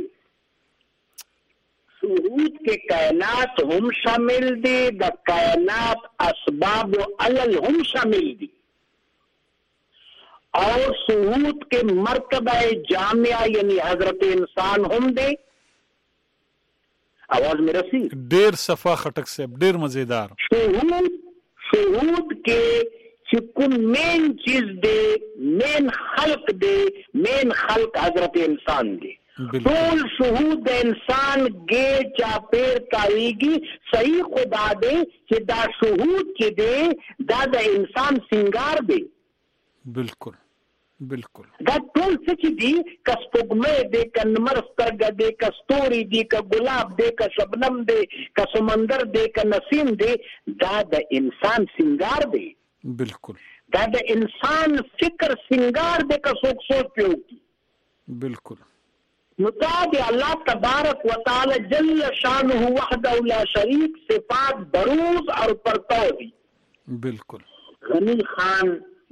شهود کې کائنات هم شامل دي د کائنات اسباب و علل هم شامل دي اور شهود کې مرتبہ جامعہ یعنی حضرت انسان هم دي आवाज में रसी ډیر صفا خټک صاحب ډیر مزیدار شهود شهود کې چې کوم مین چیز دی مین خلق دی مین خلق حضرت انسان دی ټول شهود د انسان کې چاپیر کاریږي صحیح خدا دی چې دا شهود کې دی دا د انسان سنگار دی بالکل بالکل دا ټول څه چې دي کسپوګمې دي کنمر سترګ دي کستوري دي ک ګلاب دي ک شبنم دي ک سمندر دي ک نسیم دي دا د انسان سنگار دی بالکل دا د انسان فکر سنگار دي ک سوچ سوچ پیو کی بالکل نو دا دی الله تبارک وتعالى جل شانه وحده لا شریک صفات بروز اور پرتو دی بالکل غنی خان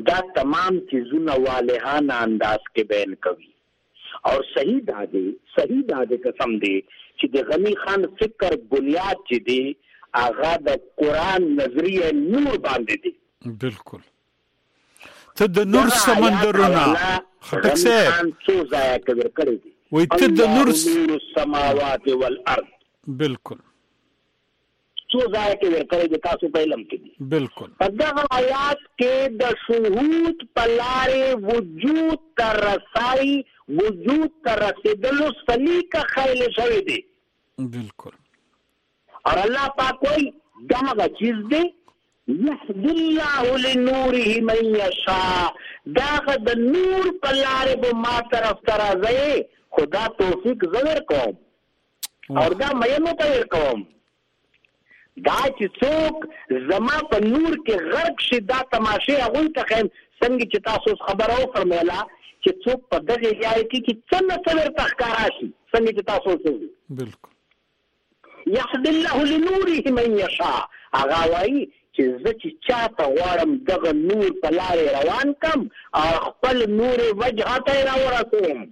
دا تمام چیزونه والهانه انداز کې بیان کوي. اور صحیح دا دی صحیح دا دی قسم دی چې د غنی خان فکر بنیاد چې دی هغه د قرآن نظریه نور باندې دی. بالکل. ته د نور سمندرونه خټک صاحب څو ځای کې ورکړی دی وای ته د نور السماوات والارض. بالکل. څو ځای کې ورکړی دی تاسو په علم کې دی. بالکل. په دغه آیات کې د شهود په لارې وجود تر رسای وجود تر رسیدلو سلیقه خیل شوی دی. بالکل. اور الله پاک وایي دغه چیز دی یهدی الله لنوره من یشاء. دغه د نور په لارې به ما طرف ته راځي خدا توفیق زور کوم اور دا مینو ته ورکوم. دا چې څوک زما په نور کې غرق شي دا تماشې هغوی ته ښیم څنګه چې تاسو خبره وفرمیله چې څوک په دغې لارې کې چې څه نه څه ورته ښکاره شي څنګه چې تاسو وڅوي. بالکل. یهدي الله لنوره من یشاء. هغه وایي چې زه چې چاته غواړم دغه نور په لارې روان کم او خپل نور وجه ته یې راورسوم.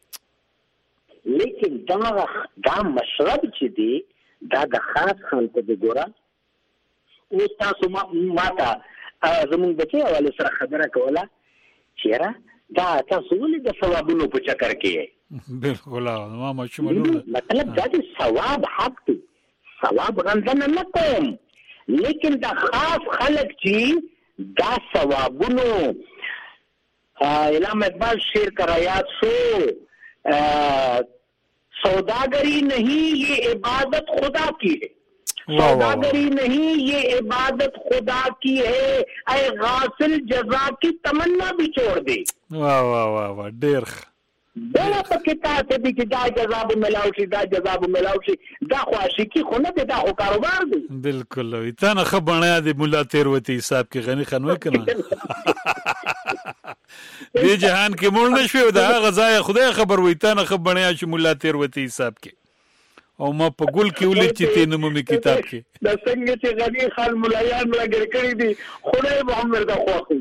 لیکن دغه دا مشرب چې دی دا د خاص خلکو د ګوره. اوس تاسو ما ماته زمونږ بچی حوالې سره خبره کوله چېره دا تاسو ولې د ثوابونو په چکر کې یې. بالکل. ما ماشومانو مطلب دا دی ثواب حق دی ثواب غندنه نه کوم لیکن دا خاص خلک چې دا ثوابونو علامه اقبال شعر کا یاد شو सौदागरी नहीं ये इबादत खुदा की है. सौदागरी नहीं ये इबादत खुदा की है. ऐ गासिल जजा की तमन्ना भी छोड़ दे. वाह वाह वाह वाह ډیر بلا پکتا ته دي چې دا جزا به ملاو شي دا جزا به ملاو شي دا خو عاشقي خو نه دی دا خو کاروبار دی. بالکل. وي تا نه خبرونه دي مولا تیروتی حساب کې غنی خان وای کنه دې جهان کې مول نشو دا غزا خدای خبر وي تا نه خبرونه چې مولا تیروتی حساب کې او ما په ګل کې ولې چې تینه مې کتاب کې د څنګه چې غنی خان مولایان لګر کړی دي خدای محمد دا خو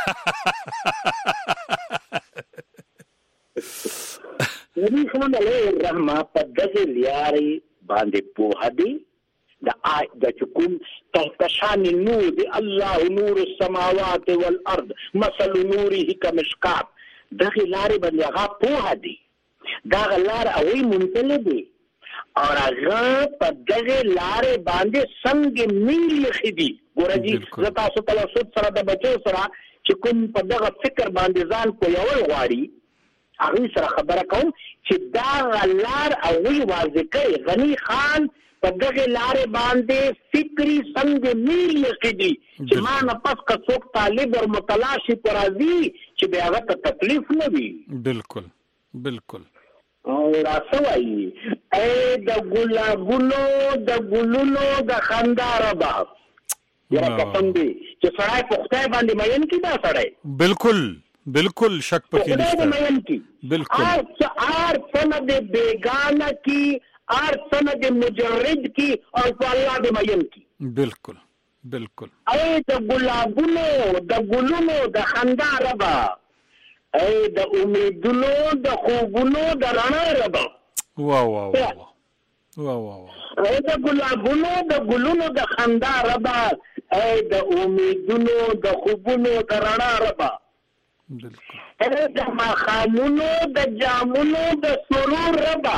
غنی خان علیه الرحمه په دغه لیاري باندې په هدي د آی د چکم تحتشان نور دی الله نور السماوات والارض مثل نوره کمشکات. دغه لاري باندې هغه په هدي دغه لار اوی منتل دی اور هغه په دغه لارې باندې څنګه میل خدي. ګورځي زه تاسو ته سود سره د بچو سره چې کوم په دغه فکر باندې ځان کو یو غواړي هغه سره خبره کوم چې دا لار او وی واضح کوي. غنی خان په دغه لارې باندې فکری څنګه میل خدي چې ما نه پس کا څوک طالب او متلاشي پر راځي چې بیا هغه تکلیف نه وي. بالکل بالکل. او راسوي اے د ګلابونو د ګلونو د خنداربا یره قسم دی چې سړی په خدای باندې مین کی دا سړی. بالکل بالکل شک پکې نشته. مین کی بالکل. ار سند بیگانه کی ار سند مجرد کی اور الله د مین کی. بالکل بالکل. اے د ګلابونو د ګلونو د خنداربا اے د امیدونو د خوبونو د رڼا ربا. واه واه واه واه واه. اے د ګلابونو د ګلونو د خندا ربا اے د امیدونو د خوبونو د رڼا ربا. بالکل. اے د مخامونو د جامونو د سرور ربا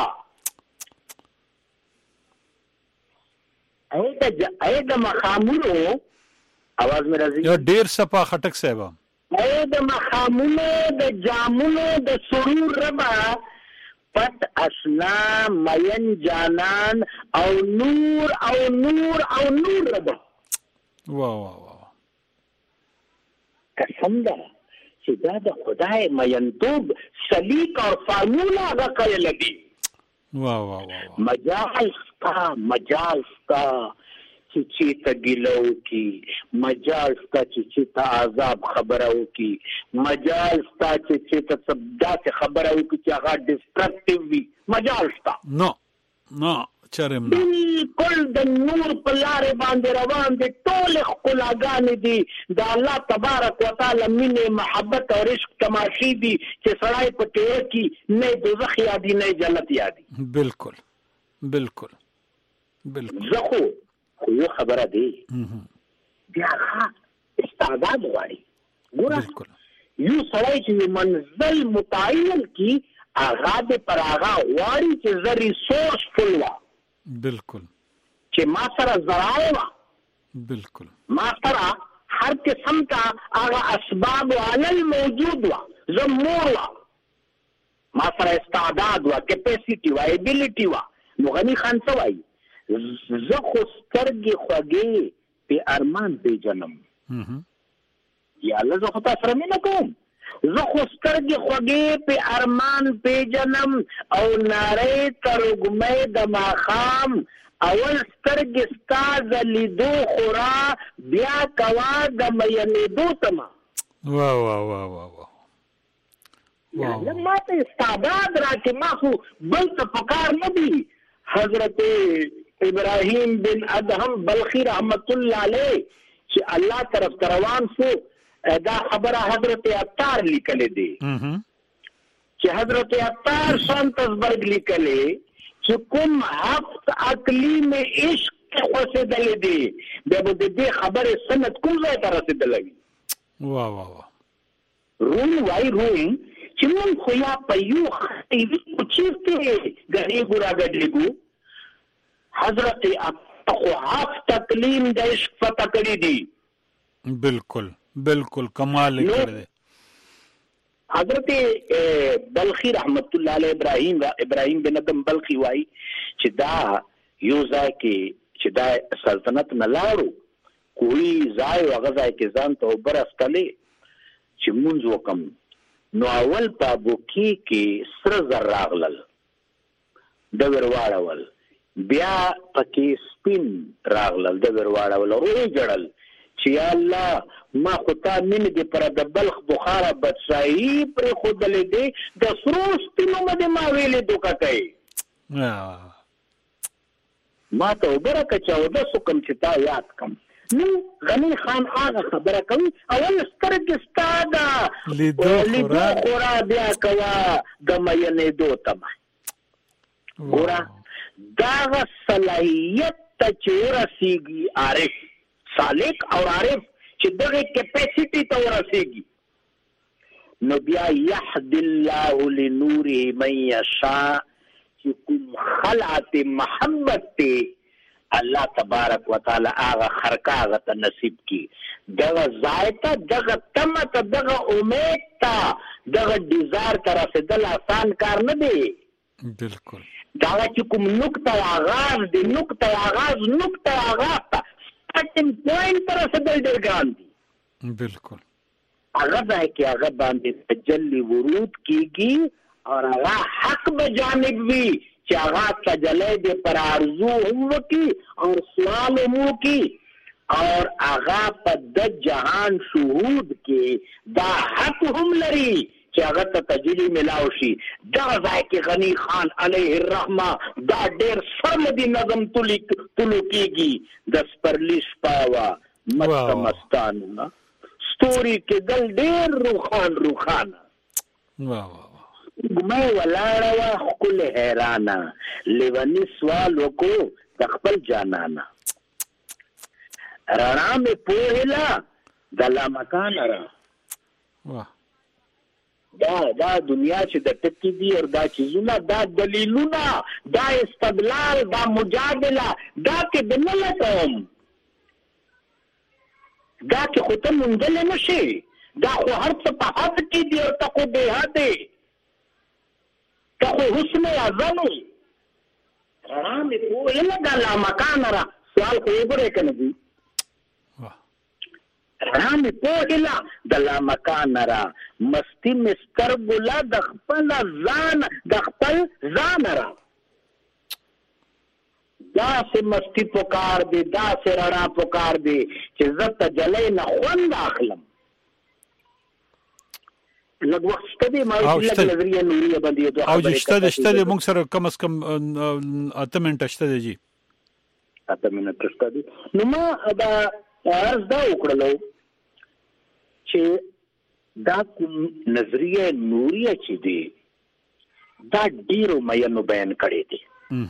اے د اے د مخامونو आवाज مې راځي یو ډیر صفه خټک صاحب اے د مخامونو د جامونو د سرور ربا پت اسنا مین جانان او نور او نور او نور ربا. واه واه واه. قسم ده چې دا د خدای مینتوب سلیق او فارمولا هغه کوي لګي. واه واه واه. مجال کا مجال کا چې چې ته ګلو کی مجال کا چې چې ته عذاب خبرو کی مجال کا چې چې ته سبدا سے خبرو کی چې هغه ډیسټرکټیو وي مجال کا نو نو چرم بالکل د نور په لارې باندې روان دي، ټول ښکلاګانې دي د الله تبارک وتعالی مینې محبت او عشق تماشې دي چې سړی په تیره کې نه دوزخ یادي نه جنت یادي. بالکل بالکل بالکل. زه خو خو یو خبره دی بیا ښه استعداد غواړي. ګوره یو سړی چې منزل متعین کی هغه د پر هغه غواړي چې زه ریسورسفل وه، بالکل، چې ما سره ذرایع وه، بالکل، ما سره هر قسم ته هغه اسباب علل موجود وه، زه مور وه، ما سره استعداد وه، کیپیسټي وه، ایبیلیټي وه. نو غني خان څه وایي؟ زه خو سترګې خوږې په ارمان پیژنم. یا الله زه خو تا سره مینه کوم، زه خو سترګې خوږې په ارمان پیژنم او نارې تر وږمۍ د ماښام اول سترګې ستا ځلیدو خورا بیا کوا د مینېدو تمه. واه واه واه واه واه ما ته استعداد راکې، ما خو بل څه پکار نه دي. حضرت ابراهیم بن ادهم بلخی رحمت الله علیه چې الله طرف ته روان شو، دا خبره حضرت عطار لیکلې دي چې حضرت عطار شانتسبرګ لیکلې چې کوم هفت اقلیم عشق خوځېدلې دي د دې خبره سند کوم ځای ته رسېدلې وي. واه واه واه. روم وای روم چې موږ خو یا په یو خیوي چیرته غړي ګورا غړي حضرت عطار خو هفت اقلیم د عشق فتح کړی دي. بالکل بالکل کمال کړی دی. حضرت بلخی رحمت الله علیه ابراهیم ابراهیم بن ادم بلخی وای چې دا یو ځای کې چې دا سلطنت نه لاړو، کوئی ځای هغه ځای کې ځان ته اوبه راستلې چې مونځ وکم. نو اول په بوکي کې سره زر راغلل، د ور واړول، بیا پکې سپین راغلل، د ور واړول، روی جړل چې یا الله ما خو تا مینې دې پر د بلخ بخاره بادشاهي پرې ښودلې دی، د سرو سپینو مې ما ویلې دوکه کوي. ما ته اوبه راکړه چې اودس وکړم چې تا یاد کړم. نو غني خان هغه خبره کوي اول سترګې ستا ده لیدو خورا بیا کوه د مینېدو تمه. ګوره دغه صلاحیت ته چې ورسېږي عارف سالک او عارف چې دغه کیپیسټي ته ورسېږي، نو بیا یهد الله لنوره من یشاء، چې کوم خلعت محبت ته الله تبارک وتعالی هغه خرکا هغه ته نصیب کی. دغه ځای ته دغه تمه ته دغه امید ته دغه ډیزایر ته رسېدل آسان کار نه دی. بالکل. دغه چې کوم نقطه آغاز دی، نقطه آغاز نقطه آغاز ته سټارټینګ پوینټ ته رسېدل ډېر ګران دي. بالکل. هغه ځای کې هغه باندې تجلی ورود کیږي او هغه حق به جانب وي چې هغه تجلی دې پر آرزو هم وکړي او سوال هم وکړي اور هغه په د جهان شهود کې دا حق هم لري چې هغه ته تجلی ملاو شي. دغه ځای کې غني خان علیه الرحمه دا ډېر سرمدي نظم تلو کېږي. د سپرلي شپه وه مست مستانونه ستوري کېدل ډېر روښان روښانه، ګمۍ ولاړه وه ښکلې حیرانه، لیوني سوال وکړو د خپل جانانه، رڼا مې پوهېله د لامکانه را. دا دا دنیا چې د ټکي دي او دا چیزونه، دا دلیلونه، دا استدلال، دا مجادله، دا کې د نه لټوم، دا کې خو ته موندلی نه شي، دا خو هر څه په حد کې دي او ته خو بې حدې، ته خو حسن اعظم یې. رڼا مې پوهېله د لامکانه را. سوال خو وګورئ که نه دي، رڼا مې پوهېله د لامکانه را، مستي مې سترګوله د خپله ځان د خپل ځانه را. داسې مستی پکار دی، داسې رڼا پکار دی چې زه تجلی نه خوند اخلم. لږ وخت شته ما چې نظریه نوريه باندې دوه او شته شته موږ سره کم از کم اته منټه شته دي اته منټه شته دي نو ما دا ارز دا وکړلو چې دا کوم نظریه نوريه چې دی دا ډیرو مینو بیان کړی دی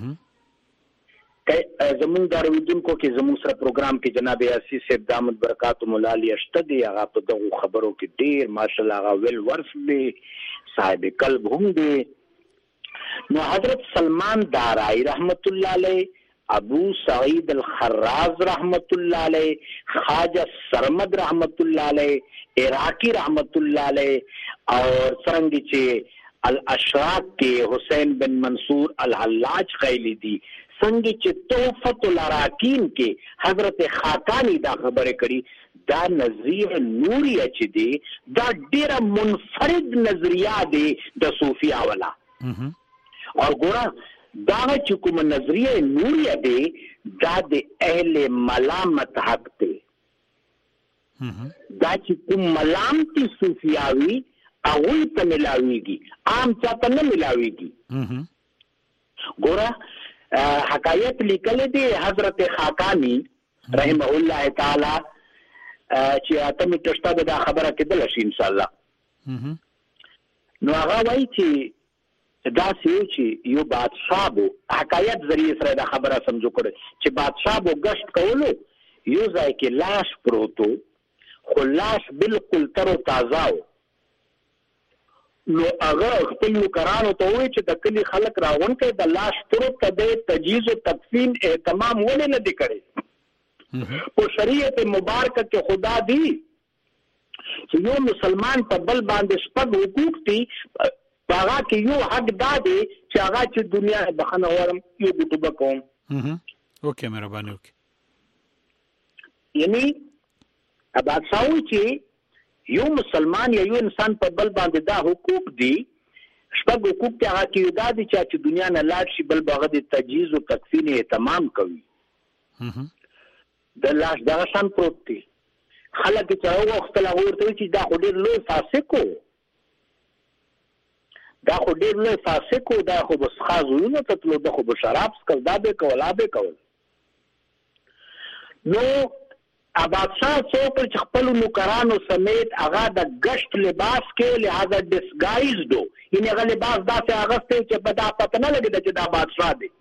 زمون دارویدونکو کې زمون سره پروګرام کې جناب یاسین صاحب دامت برکات مولا علی اشته دی هغه په دغه خبرو کې ډیر ماشاءالله هغه ویل ورس دی صاحب قلب هم دی نو حضرت سلمان دارای رحمت الله علیه ابو سعید الخراز رحمت الله علیه خواجہ سرمد رحمت الله علیه عراقی رحمت الله علیه اور څنګه چې الاشراق کې حسین بن منصور الحلاج خیلی دی څنګه چې توفت الاراکین کې حضرت خاقانی دا خبره کړي دا نظریه نوريه چې دی دا ډیره منفرد نظریه دی د صوفیا والا او ګوره دا چې کوم نظریه نوريه دی دا د اهل ملامت حق دی دا چې کوم ملامتي صوفیاوي هغه ته ملاويږي عام چا ته نه ملاويږي ګوره حکایت لیکل دي حضرت خاقانی رحمه الله تعالی چې اتمه تشته دا خبره کېدل شي ان شاء الله نو هغه وایي چې دا سی چې یو بادشاہ بو حکایت ذریعہ سره دا خبره سمجھو کړي چې بادشاہ بو گشت کولو یو ځای کې لاش پروتو خو لاش بالکل تر تازه نو هغه خپل نوکرانو ته وایي چې د کلی خلک راغون کې د لاش پروت ته د تجهیز او تقسیم اهتمام ولې نه دی کړی او شریعت مبارکه کې خدا دی چې یو مسلمان په بل باندې شپږ حقوق دي هغه کې یو حق دا دی چې هغه چې دنیا بخنه ورم یو ګټوبه کوم اوکې مهرباني وکړئ یعنی اباد ساوي چې یو مسلمان یا یو انسان په بل باندې دا حقوق دي شپږ حقوق ته هغه کې دا دي چې دنیا نه لاړ شي بل باغ د تجهیز او تکفین اهتمام کوي د لاش دا شان پروت دي خلک چې هغه وخت لا ورته چې دا خو ډېر لوی فاسق دا خو ډېر لوی فاسق دا خو بس خازونه تطلو دا خو بشراب سکل دا به کولا به کول نو ابادشاه څوک چې خپل نوکرانو سمیت هغه د گشت لباس کې لہذا ډیسګایز دو یعنی هغه لباس داسې اغسته چې په دا پته نه لګي چې دا بادشاه دی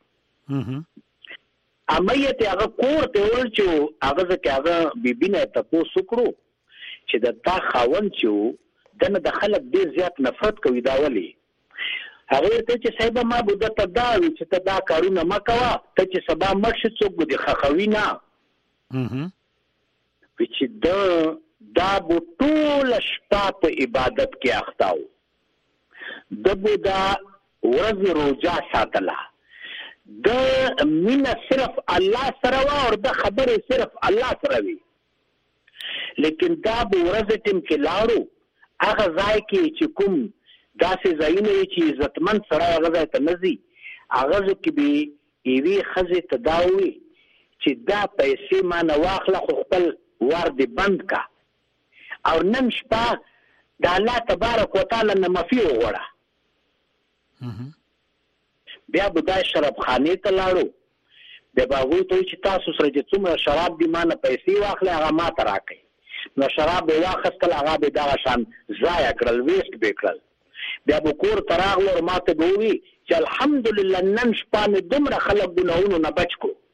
امیت هغه کور ته ول چې هغه ځکه هغه بیبینه تاسو وکړو چې د تا خاون چې دنه د خلک ډیر زیات نفرت کوي دا ولي هغه ته چې صاحب ما بده ته دا چې ته دا کارونه مکوا ته چې سبا مرشد څوک بده خخوي نه چې دا دا بو ټول شپه په عبادت کې اخته د بو دا ورځ روزه ساتله د مینا صرف الله سره وا او د خبره صرف الله سره وي لیکن دا بو ورځ ټیم کې لاړو هغه ځای کې چې کوم داسې ځایونه چې عزتمن سره هغه ځای ته نزي هغه کې به ایوي خزه تداوي چې دا پیسې ما نه واخله خو خپل ور دي بند کا او نن شپه د الله تبارک وتعالى نه مفي وغوړه بیا بدای شراب خانه ته لاړو د باغوي ته چې تاسو سره چې څومره شراب دي ما نه پیسې واخله هغه ما ته راکړي نو شراب واخستل هغه به دا شان ضایع کړل ویسټ به کړل بیا به کور تراغ ور ماته دوی چې الحمدلله نن شپه نه دومره خلک ګناونو نه بچ کو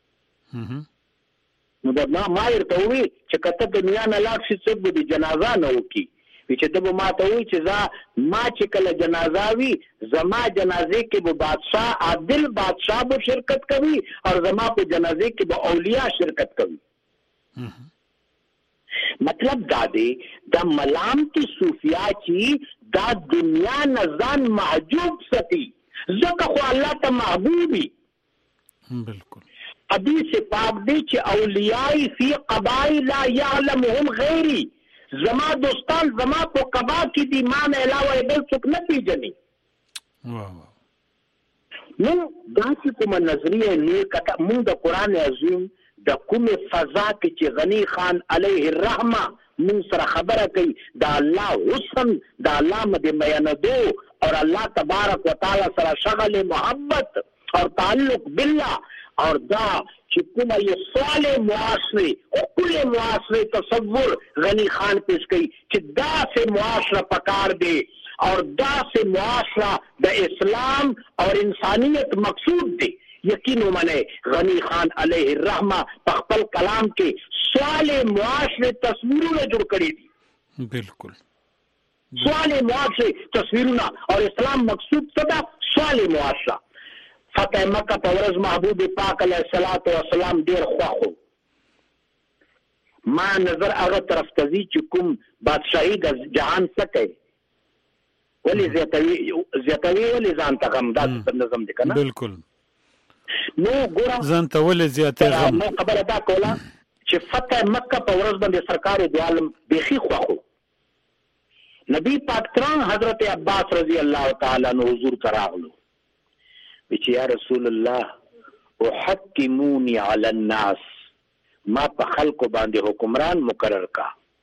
نو دا ما مایر ته وی چې کته دنیا نه لاړ شي څوک به جنازه نه وکي چې ته به ما ته وی چې ځا ما چې کله جنازه وي زما جنازه کې به بادشاہ عادل بادشاہ به شرکت کوي او زما په جنازه کې به اولیاء شرکت کوي مطلب دا دی دا ملامتي صوفیا چې دا دنیا نه ځان محجوب ساتي ځکه خو الله ته محبوبي بالکل حدیث پاک دی چې اولیاء فی قبائل لا يعلمهم غیری زما دوستان زما په قبا کې دی ما نه علاوه بل څوک نه پیژني نو دا چې کومه نظریه نه کته موږ د قران عظیم د کومه فضا کې چې غنی خان علیه الرحمه من سره خبره کوي دا الله حسن دا الله مد میاندو اور الله تبارک وتعالى سره شغل محبت اور تعلق بالله اور دا چې کومه یې سوال معاشره او کل معاشره تصور غنی خان پیش کوي چې دا سے معاشره پکار دی اور دا سے معاشره د اسلام اور انسانیت مقصود دی. یقینو منه غنی خان علیہ الرحمہ په خپل کلام کې سوال معاشره تصویرونه جوړ کړی دي. بالکل سوال معاشره تصویرونه اور اسلام مقصود صدا سوال معاشره. فتح مکہ په ورځ محبوب پاک علیہ الصلوۃ والسلام ډیر خوښو. ما نظر هغه طرف ته چې کوم بادشاہي د جهان څخه کوي ولی زیاتوي زیاتوي ولی ځان ته غم دات نظم دي کنه. بالکل نو ګور ځان ته ولی زیاتې غم. نو خبره دا کوله چې فتح مکہ په ورځ باندې سرکار دو عالم بيخي خوښو. نبی پاک تران حضرت عباس رضی الله تعالی عنہ حضور کراغلو چې یا رسول الله احکمونی علی الناس ما په خلکو باندې حکمران مقرر کا.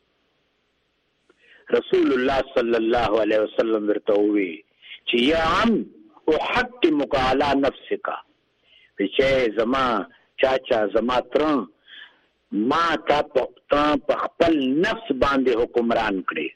رسول الله صلی الله علیه وسلم ورته وی چې یا عم احکمک علی نفسک چې زما چاچا زما تر ما تا په خپل نفس باندې حکمران کړي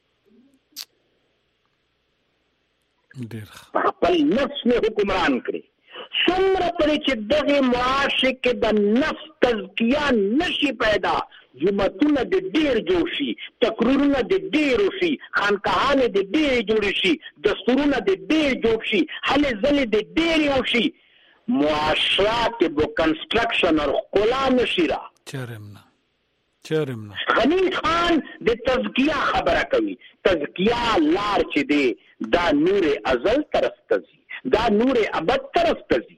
خپل نفس میں حکمران کړي. څومره پرې چې دغه معاشره کې د نفس تزکیه نشي پیدا جمعتونه د ډیر جوړ شي تقریرونه د ډیر شي خانقاهانه د ډیر جوړ شي دستورونه د ډیر جوړ شي هلې ځلې د ډیر یو شي معاشره کې بو کنسترکشن اور قلا نشي را چرمنا چرمنا. غنی خان د تزکیه خبره کوي. تزکیه لار چې دی دا نور ازل طرف تزي دا نور ابد طرف تزي.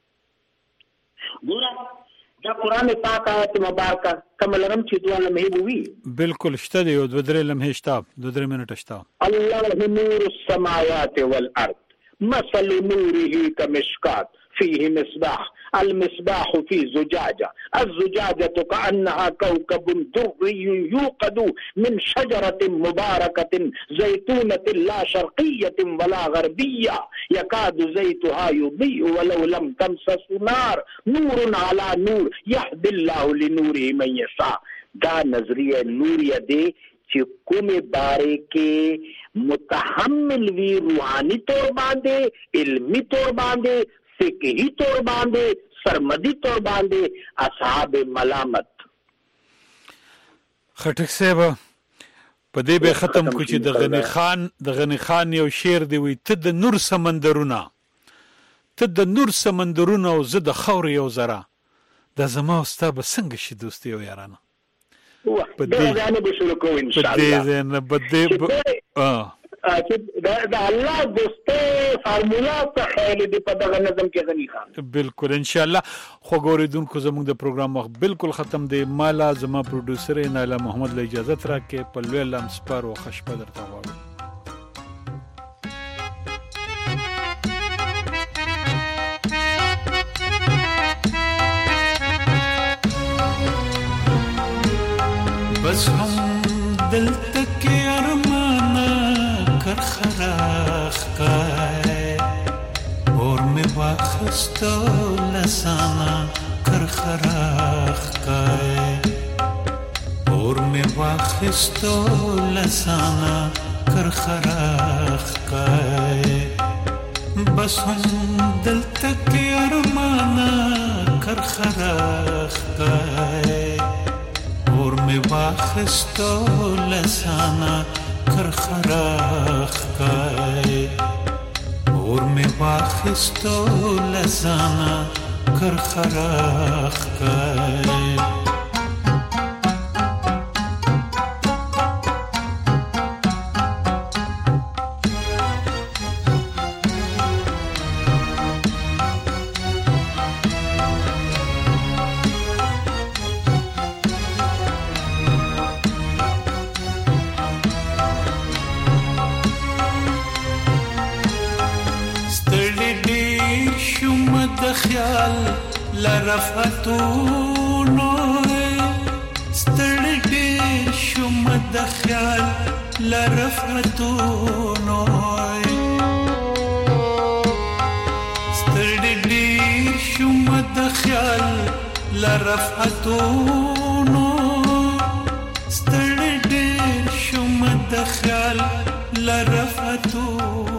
ګور دا قران پاک آیت مبارکه کوم لرم چې دوه لمحې وی. بالکل شته دی او دوه درې لمحې شته دوه درې منټه شته. الله نور السماوات والارض مثل نوره كمشكات فيه مصباح المصباح في زجاجة الزجاجة كأنها كوكب دري يوقد من شجرة مباركة زيتونة لا شرقية ولا غربية يكاد زيتها يضيء ولو لم تمسس نار نور على نور يهدي الله لنوره من يشاء. دا نظریه نوریه دی چې کومه باره کې متحمل وی روحانی طور باندې علمی طور باندې فقہی طور باندې سرمدی طور باندې اصحاب ملامت. خټک صاحب په دې به ختم کو چې د غنی خان د غنی خان یو شعر دی وی ته د نور سمندرونه ته د نور سمندرونه او زه د خور یو زرا د زما استاد څنګه شي دوستي او یارانه په دې ځای به شروع کوو ان شاء الله. په دې ځای په دې اه چې دا الله دوسته فارمولا په خیال دی په دغه نظم کې غنی خان. بالکل ان شاء الله. خو ګوریدونکو زموږ د پروګرام وخت بالکل ختم دی. مالا زما پروډوسر ناله محمد له اجازه راکې په لوی لام سپار او خشپه درته غواړم. بس هم دلته کې ارمانا کر خراخ کای اور می واخستو لسانا کر خراخ کای اور می واخستو لسانا کر خراخ کای بس هم دلته کې ارمانا کر خراخ کای اور می واخستو لسانا کر خراخ کای اور می واخستو لسانا کر خراخ کای. خیال لرفتونو ستړي دې شوم د خیال لرفتونو ستړي ډېر شوم د خیال لرفتونو ستړي ډېر شوم د خیال لرفتونو